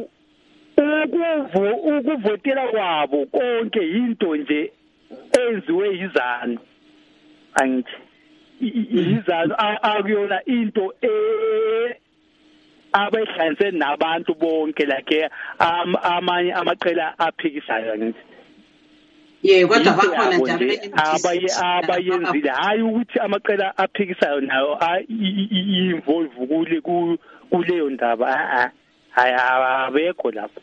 Ukuvotela kwabo konke into nje enziwe yizanu angithi yizanu akuyona into eh abehlanze nabantu bonke like amanye amaqela aphikisayo ngithi. Yeah, kodwa bakhona njalo abaye abayenzile hayi ukuthi amaqela aphikisayo nayo involve kule kuleyo ndaba hayi abekho lapho.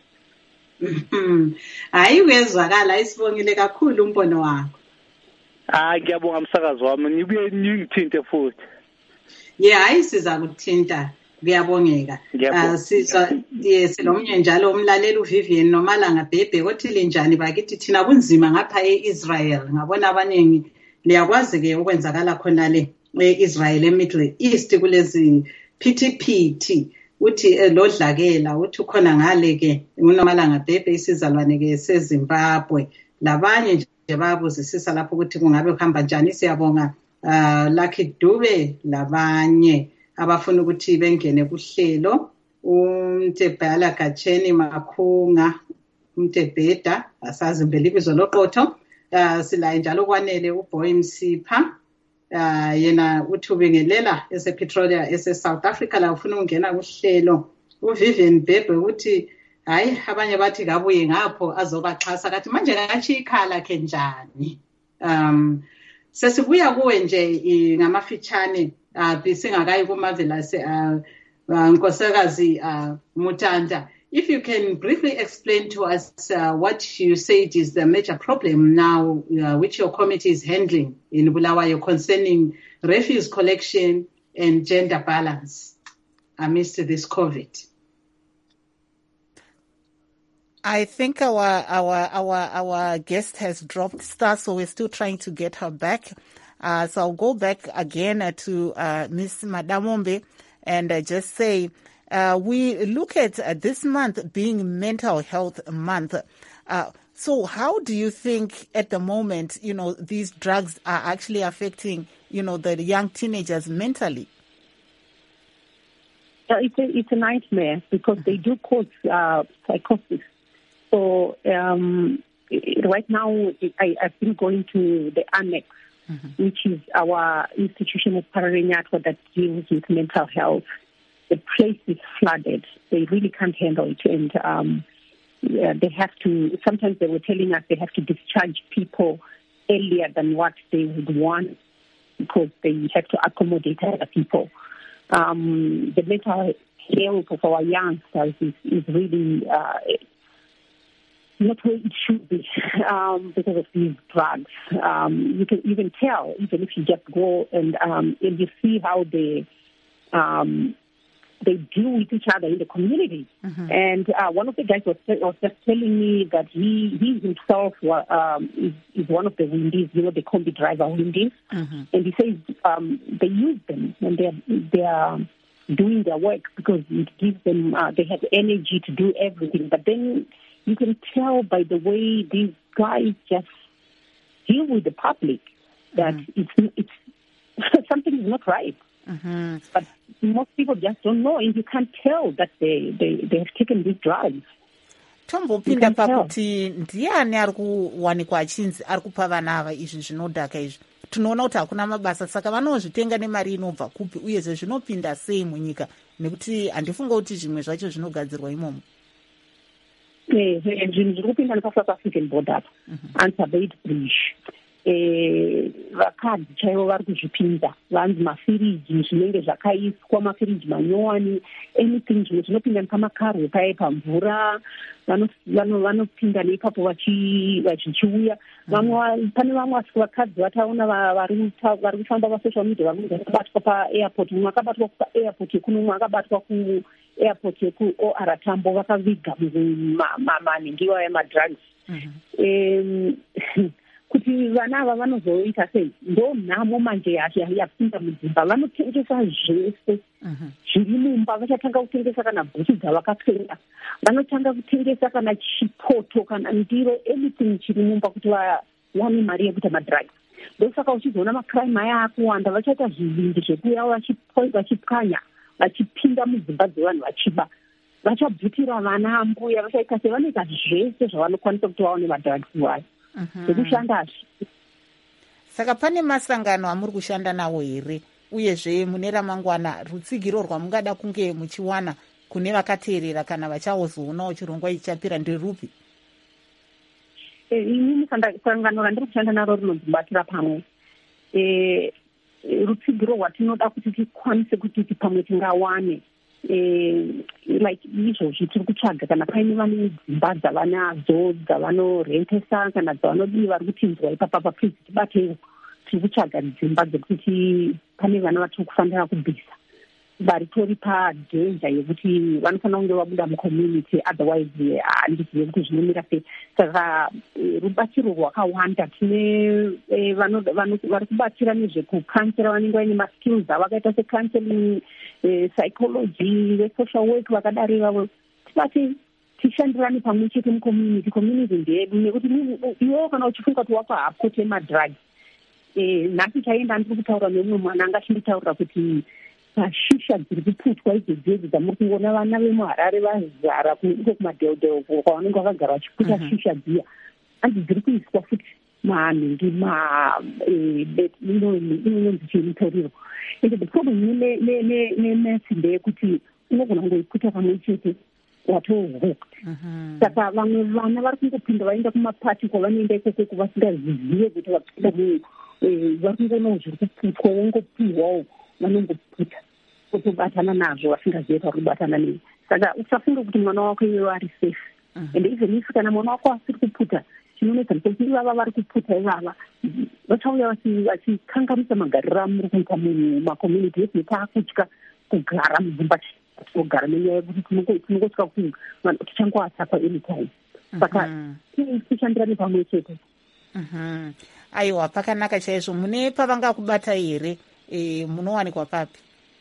Hayi uyezwakala isibongile kakhulu umbono wakho. Ah ngiyabonga umsakazi wami nibuye ningithinte futhi. Yeah, hayi siza kuthinta kuyabongeka. Asizwa yes lomnye njalo umlaleli uVivian Nomalanga Bhebhe othi linjani bakithi thina kunzima ngapha eIsrael ngabona abaningi liyakwazi ke ukwenzakala khona le eIsrael eMiddle East kulezi phithiphithi uthi lodlakela uthi khona ngale ke uNomalanga Bhebhe isizalwane ke seZimbabwe labanye nje babuzisisa lapho ukuthi kungabe kuhamba njani siyabonga uh Lucky Dube labanye abafuna ukuthi bengene kuhlelo. uMtebhala Gacheni Makhunga, uMtebheda, asazi mbele ibizo loqotho. Uh, sila njalo kwanele uBoy Msipha. Uh, yena uthi ubingelela esePetrolia ese-South Africa la ufuna ukungena kuhlelo. uVivian Bebe uthi hayi abanye bathi kabuye ngapho azobaxhasa kathi manje kathi ikhala ke njani. Um sesibuya kuwe nje ngamafitshane uh, bisingakayi kuMarvelous uh, Nkosikazi uh, Mutanda. If you can briefly explain to us uh, what you said is the major problem now, uh, which your committee is handling in Bulawayo concerning refuse collection and gender balance amidst this COVID. I think our our our our guest has dropped star, so we're still trying to get her back. Uh, so I'll go back again uh, to uh, Miss Madamombe and uh, just say, Uh, we look at uh, this month being Mental Health Month. Uh, so how do you think at the moment, you know, these drugs are actually affecting, you know, the young teenagers mentally? Uh, it's, a, it's a nightmare because they do cause uh, psychosis. So um, right now I, I've been going to the annex, mm-hmm. which is our institution at Pararenyatwa that deals with mental health. The place is flooded. They really can't handle it. And um, yeah, they have to, sometimes they were telling us they have to discharge people earlier than what they would want because they have to accommodate other people. Um, the mental health of our youngsters is, is really uh, not where it should be um, because of these drugs. Um, you can even tell, even if you just go and, um, and you see how they... Um, they deal with each other in the community. Mm-hmm. And uh, one of the guys was, was just telling me that he, he himself was, um, is, is one of the Windies, you know, the combi driver Windies. Mm-hmm. And he says um, they use them when they're, they're doing their work because it gives them, uh, they have energy to do everything. But then you can tell by the way these guys just deal with the public that mm-hmm. it's, it's something is not right. Mm-hmm. But most people just don't know, and you can't tell that they, they, they have taken these drugs. Tombopinda pakuti ndiani ari kuwanikwa achinzi ari kupa vana ava izvi zvinodhaka izvi. Tinoona kuti hakuna mabasa saka vanozvitenga nemari inobva kupi uyezve zvinopinda sei munyika nekuti handifunga kuti zvimwe zvacho zvinogadzirwa imomo. Eh, zvinhu zviri kupinda nepaSouth African border Antabate Bridge. Eh, vakadzi chaivo vari kuzvipinda vanzi mafiriji zvinenge zvakaiswa mafiriji manyowani anything zvimwe zvinopinda nepamakarwe paye pamvura vanopinda neipapo vachichiuya. Pane vamwe vakadzi vataona vari kufamba pasocial media vamwe vakabatwa paairport, mumwe akabatwa kuairport yekuno, mumwe akabatwa kuairport yekuO R Tambo vakaviga manhingi iwayo emadrugs. Kuti vana ava vanozoita sei ndo nhamo manje yapinda mudzimba, vanotengesa zvese zviri mumba. Vachatanga kutengesa kana bhutu dzavakapfeka, vanotanga kutengesa kana chipoto kana ndiro, anything chiri mumba kuti vawane mari yekuita madrugs. Ndosaka uchizoona macrime aya akuwanda. Vachaita zvivindi zvekuya vachipwanya vachipinda mudzimba dzevanhu vachiba, vachabvutira vana ambuya, vachaita sevanoita zvese zvavanokwanisa kuti vaone madrugs iwayo. Zvekushandazi. Saka pane masangano amuri kushanda nawo here uyezve mune ramangwana rutsigiro rwamungada kunge muchiwana kune vakateerera kana vachazoonawo chirongwa ichapira nderupi? Inini sangano randiri kushanda naro rinodzibatira pamwe. Rutsigiro rwatinoda kuti tikwanise kuti pamwe tingawane like izvozvi tiri kutsvaga kana paine vane dzimba dzavanadzo dzavanorentesa kana dzavanodii vari kutinzwa ipapapa please tibatewo. Tiri kutsvaga dzimba dzekuti pane vana vatiri kufanira kubvisa vari tori padenja yekuti vanofanira kunge vabuda mucommunity, otherwise handizive kuti zvinomira sei. Saka rubatsiro rwakawanda. Tine vari kubatsira nezvekukansera vanenge vaine maskills avakaita secounseling, psychology, social work vakadaro ivavo. Tibati tishandirane pamwe chete mucommunity. Community ndeyedu nekuti iwewo kana uchifunga kuti wapa hapote madrugs. Nhasi chaenda ndiri kutaura nemumwe mwana anga achinditaurira kuti pashisha dziri kuputwa idzo dzedzi dzamuri kungoona vana vemuharare vazara iko kumadheodheo kwavanenge vakagara vachiputa shisha dziya hanzi dziri kuiswa futi mahanhingi inonzi chimutoriro. And the problem nenesi ndeyekuti unogona kungoiputa pamwe chete watohooked. Saka vamwe vana vari kungopinda vaenda kumapati kwavanoenda ikoko vasingazivive kuti vapinda mu vari kungonawo zviri kuputwa vongopiwawo vanongoputa kutobatana nazvo vasingazive pari kubatana nei. Saka usafunge kuti mwana wako iwewe ari safe. And even if kana mwana wako asiri kuputa chinoita kuti ivava vari kuputa ivava vachauya vachikanganisa magariro amuri kuita mumakomuniti esi taakutya kugara mudzimba tinogara nenyaya yekuti tinongotya kuti tichangoatakwa anytime. Saka tichandirane pamwe chete. Aiwa, pakanaka chaizvo. Mune pavangakubata here munowanikwa papi?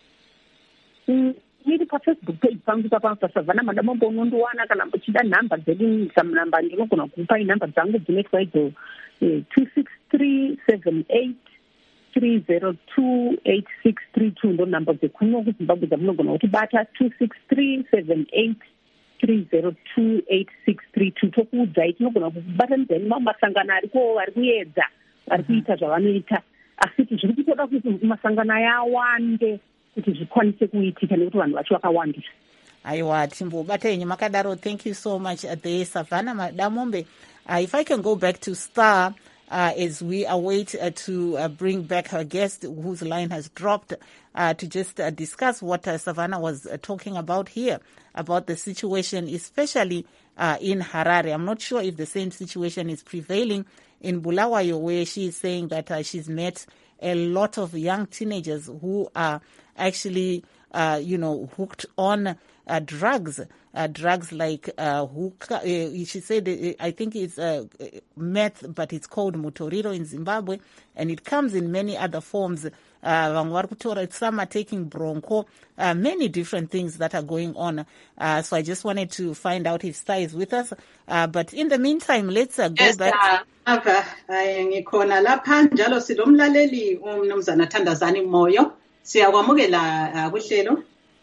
iri pafacebook page pangu papasavhana madamombo unondowana kana uchida nhamba dzedu namba ndinogona kupai nhamba dzangu dzinoitwa idzo two six three seven eight three zero two eight six three two ndo nhamba dzekuno kuzimbabwe dzamunogona kutibata two six three seven eight three zero two eight six three two. Tokuudzai tinogona kukubatanidzai mamwe masangano ariko ari kuedza ari kuita zvavanoita asi zviri kutoda kuti masangano aya awande kuti zvikwanise kuitika nekuti vanhu vacho vakawandisa. Aiwa, timbobata yenyu makadaro. Thank you so much there, Savannah Madamombe. Uh, if I can go back to Star uh, as we await uh, to uh, bring back her guest whose line has dropped uh, to just uh, discuss what uh, Savannah was uh, talking about here, about the situation, especially uh, in Harare. I'm not sure if the same situation is prevailing in Bulawayo, where she is saying that uh, she's met a lot of young teenagers who are actually, uh, you know, hooked on uh, drugs, uh, drugs like uh, hookah. Uh, she said, uh, I think it's uh, meth, but it's called Motoriro in Zimbabwe, and it comes in many other forms. Uh, some are taking bronco, uh, many different things that are going on. Uh, so I just wanted to find out if Star is with us. Uh, but in the meantime, let's uh, go yes, back. Ava, ngikhona lapha njalo silomlaleli umnumzana Thandazani Moyo. Siyakwamukela kuhlelo.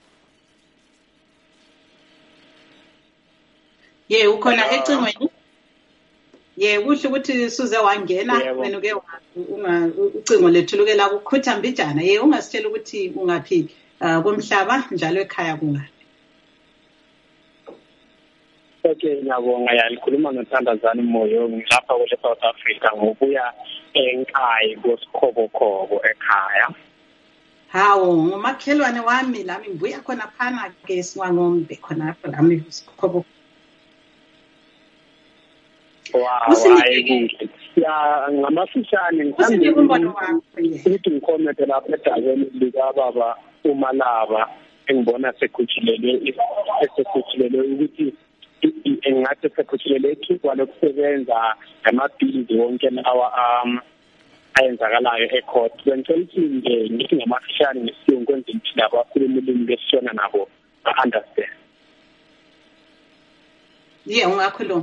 Ye ukhona ecingweni? Ye kuhle ukuthi suze wangena wena uke unga ucingo lethu luke la kukhutha mbijana. Ye ungasitshela ukuthi ungaphi komhlaba njalo ekhaya kungaphi? Okay, ngiyabonga yalikhuluma noThandazani Moyo ngilapha kule South Africa ngokuya eNkayi koSikhobokhoko ekhaya. Hawo ngumakhelwane wami lami ngibuya khona phana ke siwangombe khona lapho lami Sikhobo. Wow, hayi ya ngamafishane ngithambi ukuthi ngikomente lapha edabeni lika baba uMalaba engibona sekhuchilele sekhuchilele ukuthi engathi sekhuchilele ikhipwa lokusebenza ngamabhilidi wonke lawa um ayenzakalayo ecourt. Bengicela ukuthi nje ngithi ngamafishane ngesiyongo kwenza ukuthi labo akhuluma ulimi besishona nabo ba-understand. Yeah, ungakhuluma.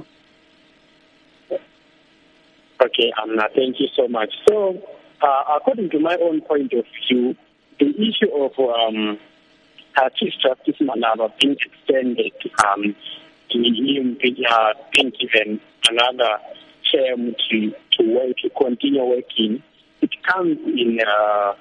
Okay, Amna, thank you so much. So, uh, according to my own point of view, the issue of um, uh, Chief Justice Malaba being extended, um, to him uh, being given another term to to work to continue working, it comes in. Uh,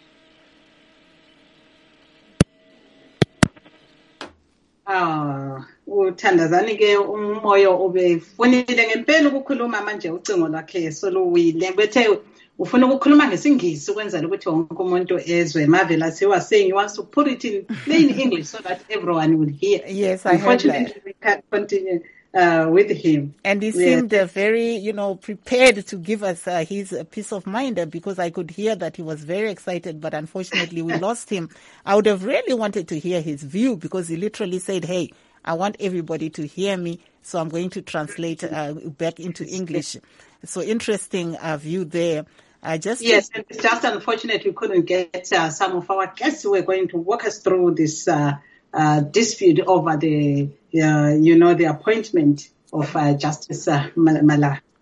Ah, uThandazani ke umoyo ubefunile ngempela ukukhuluma manje ucingo lwakhe soluwile bethe ufuna ukukhuluma ngesingisi ukwenzela ukuthi wonke umuntu ezwe. Marvelous, he was saying he wants to put it in plain English so that everyone would hear. Yes, I heard that. We can't continue uh, with him. And he yeah. seemed uh, very, you know, prepared to give us uh, his uh, peace of mind uh, because I could hear that he was very excited, but unfortunately we lost him. I would have really wanted to hear his view because he literally said, hey, I want everybody to hear me, so I'm going to translate uh, back into English. So interesting uh, view there. Uh, just yes, to- it's just unfortunate we couldn't get uh, some of our guests who were going to walk us through this uh, uh, dispute over the, uh, you know, the appointment of uh, Justice uh, Malaba.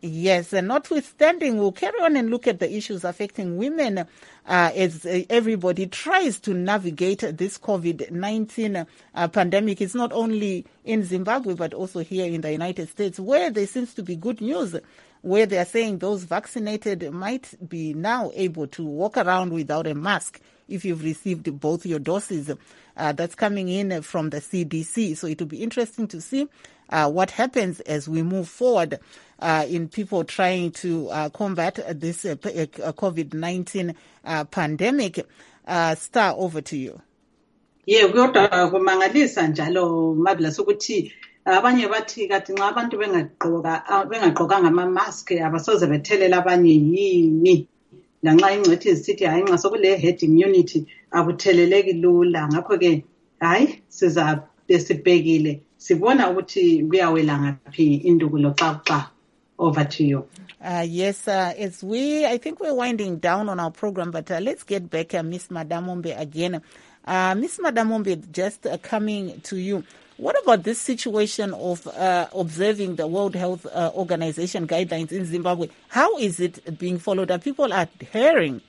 Yes, and notwithstanding, we'll carry on and look at the issues affecting women uh, as uh, everybody tries to navigate this COVID nineteen uh, pandemic. It's not only in Zimbabwe, but also here in the United States, where there seems to be good news, where they are saying those vaccinated might be now able to walk around without a mask if you've received both your doses. Uh, that's coming in from the C D C. So it will be interesting to see uh, what happens as we move forward uh, in people trying to uh, combat this uh, COVID nineteen uh, pandemic. Uh, Star, over to you. Yeah, kodwa kumangalisa njalo Mabula sokuthi abanye bathi kathi nxa abantu bengagqoka bengagqokanga ama mask abasoze bethelela abanye yini. Lanxa ingcwethi zisithi hayi nxa sokule herd immunity abutheleleki lula ngakho ke hayi siza besibhekile sibona ukuthi kuyawela ngaphi indukulo xa xa. Over to you. Uh, yes, uh, as we, I think we're winding down on our program, but uh, let's get back uh, Miss Madamombe again. Uh, Miss Madamombe, just uh, coming to you. What about this situation of uh, observing the World Health uh, Organization guidelines in Zimbabwe? How is it being followed? Are people adhering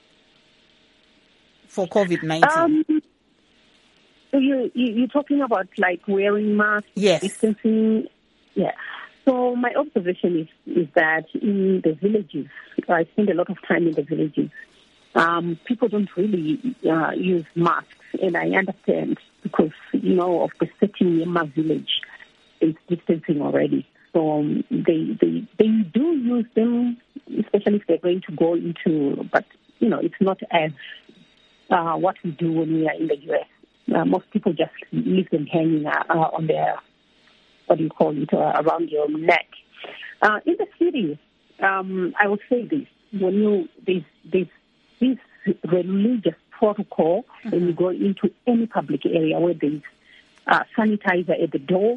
for COVID nineteen? Um, so you, you, you're talking about like wearing masks, yes. distancing? Yeah. So my observation is, is that in the villages, I spend a lot of time in the villages, um, people don't really uh, use masks. And I understand because, you know, of the setting in my village, it's distancing already. So um, they, they, they do use them, especially if they're going to go into, but, you know, it's not as uh, what we do when we are in the U S. Uh, most people just leave them hanging uh, on their, what do you call it, uh, around your neck. Uh, in the city, um, I would say this, when you, there's, there's this religious protocol mm-hmm. when you go into any public area where there's uh, sanitizer at the door,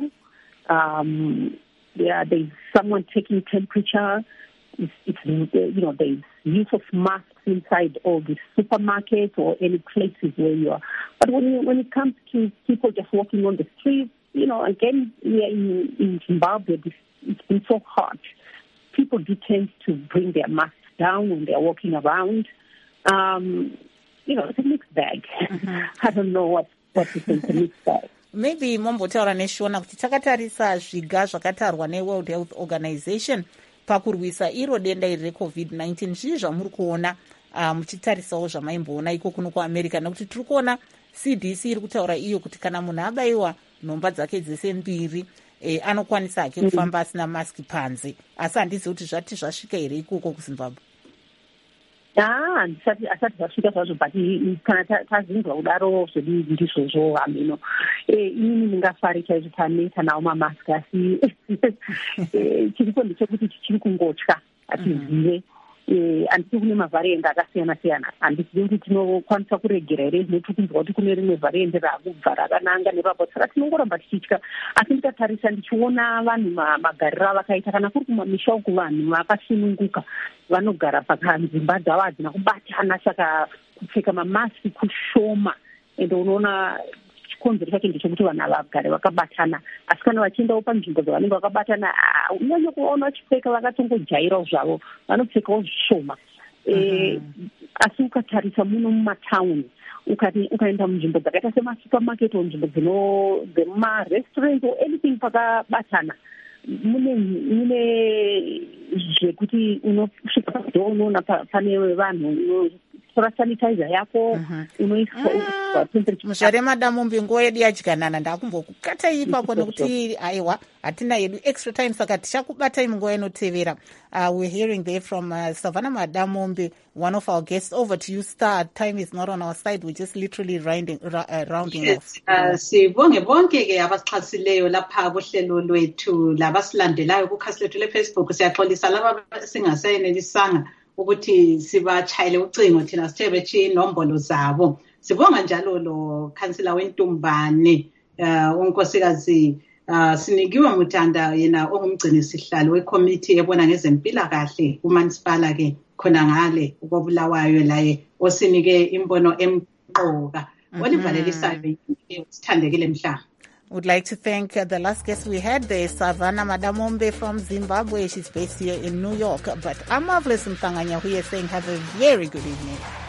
um, yeah, there's someone taking temperature, it's, it's, you know, there's use of masks inside all the supermarkets or any places where you are. But when, you, when it comes to people just walking on the streets, you know, again, we are in, in Zimbabwe, it's been so hot. People do tend to bring their masks down when they're walking around. Um, you know, it's a mixed bag. Mm-hmm. I don't know what, what to say, it's a mixed bag. Maybe mombotaura neshona kuti takatarisa zviga zvakatarwa neWorld Health Organization pakurwisa iro denda iri reCovid nineteen. Zvii zvamuri kuona uh, muchitarisawo zvamaimboona iko kuno kuAmerica, nekuti tiri kuona C D C iri kutaura iyo kuti kana munhu abayiwa nhomba dzake dzese mbiri eh, anokwanisa hake kufamba asina maski panze. Asi handizi kuti zvati zvasvika here ikoko kuZimbabwe. Ah, asati zvasvika zvazvo, but kana tazinzwa kudaro zvedu ndizvozvo hamino. Inini ndingafari chaizvo taneta nawo mamaski, asi chiripo ndechekuti tichiri kungotya hatizive. Handisi kune mavhariende akasiyana-siyana. Handisive kuti tinokwanisa kuregera here zvinoti kunzwa kuti kune rimwe vhariende raakubva rakananga nepapo. Saka tinongoramba tichitya. Asi ndikatarisa ndichiona vanhu magariro avakaita, kana kuri kumamisha uku vanhu vakasununguka vanogara pakanzimba dzavo hadzina kubatana, saka kupfeka mamaski kushoma. Ende unoona chikonzero chacho ndechekuti vanhu havagare vakabatana. Asi kana vachiendawo panzvimbo dzavanenge vakabatana, unyanye kuvaona vachipfeka vakatongojairawo zvavo, vanopfekawo zvishoma. Asi ukatarisa muno mumataundi, ukaenda munzvimbo dzakaita semasupermarket o nzvimbo dzemumarestaurant or anything pakabatana, mune mune zvekuti unosvika padoo unoona pane vanhu unotora sanitizer yako unoiswa temperature. Muzvare Madamombe, nguva yedu yadyanana ndakumbokukatai ipapo nekuti aiwa hatina yedu extra time, saka tichakubatai munguva inotevera. Uh, we're hearing there from uh, Savannah Madamombe, one of our guests. Over to you, Star. Time is not on our side. We're just literally rounding, uh, rounding yes, off. Uh, sibonge bonke ke abasixhasileyo lapha kuhlelo lwethu labasilandelayo kukhasi lethu leFacebook. Siyaxolisa laba singasenelisanga ukuthi sibatshayele ucingo thina sithe bethi inombolo zabo. Sibonga njalo lo Councillor weNtumbane, uh, unkosikazi uh, sinikiwe Mutanda, yena ongumgcini sihlalo weCommittee ebona ngezempilakahle kuMansipala ke khona ngale ukobulawayo laye osinike imbono emqoka. Olivalelisayo sithandekile mhla. Would like to thank uh, the last guest we had there, Savannah Madamombe from Zimbabwe. She's based here in New York. But I'm Marvelous Mtanganya here saying have a very good evening.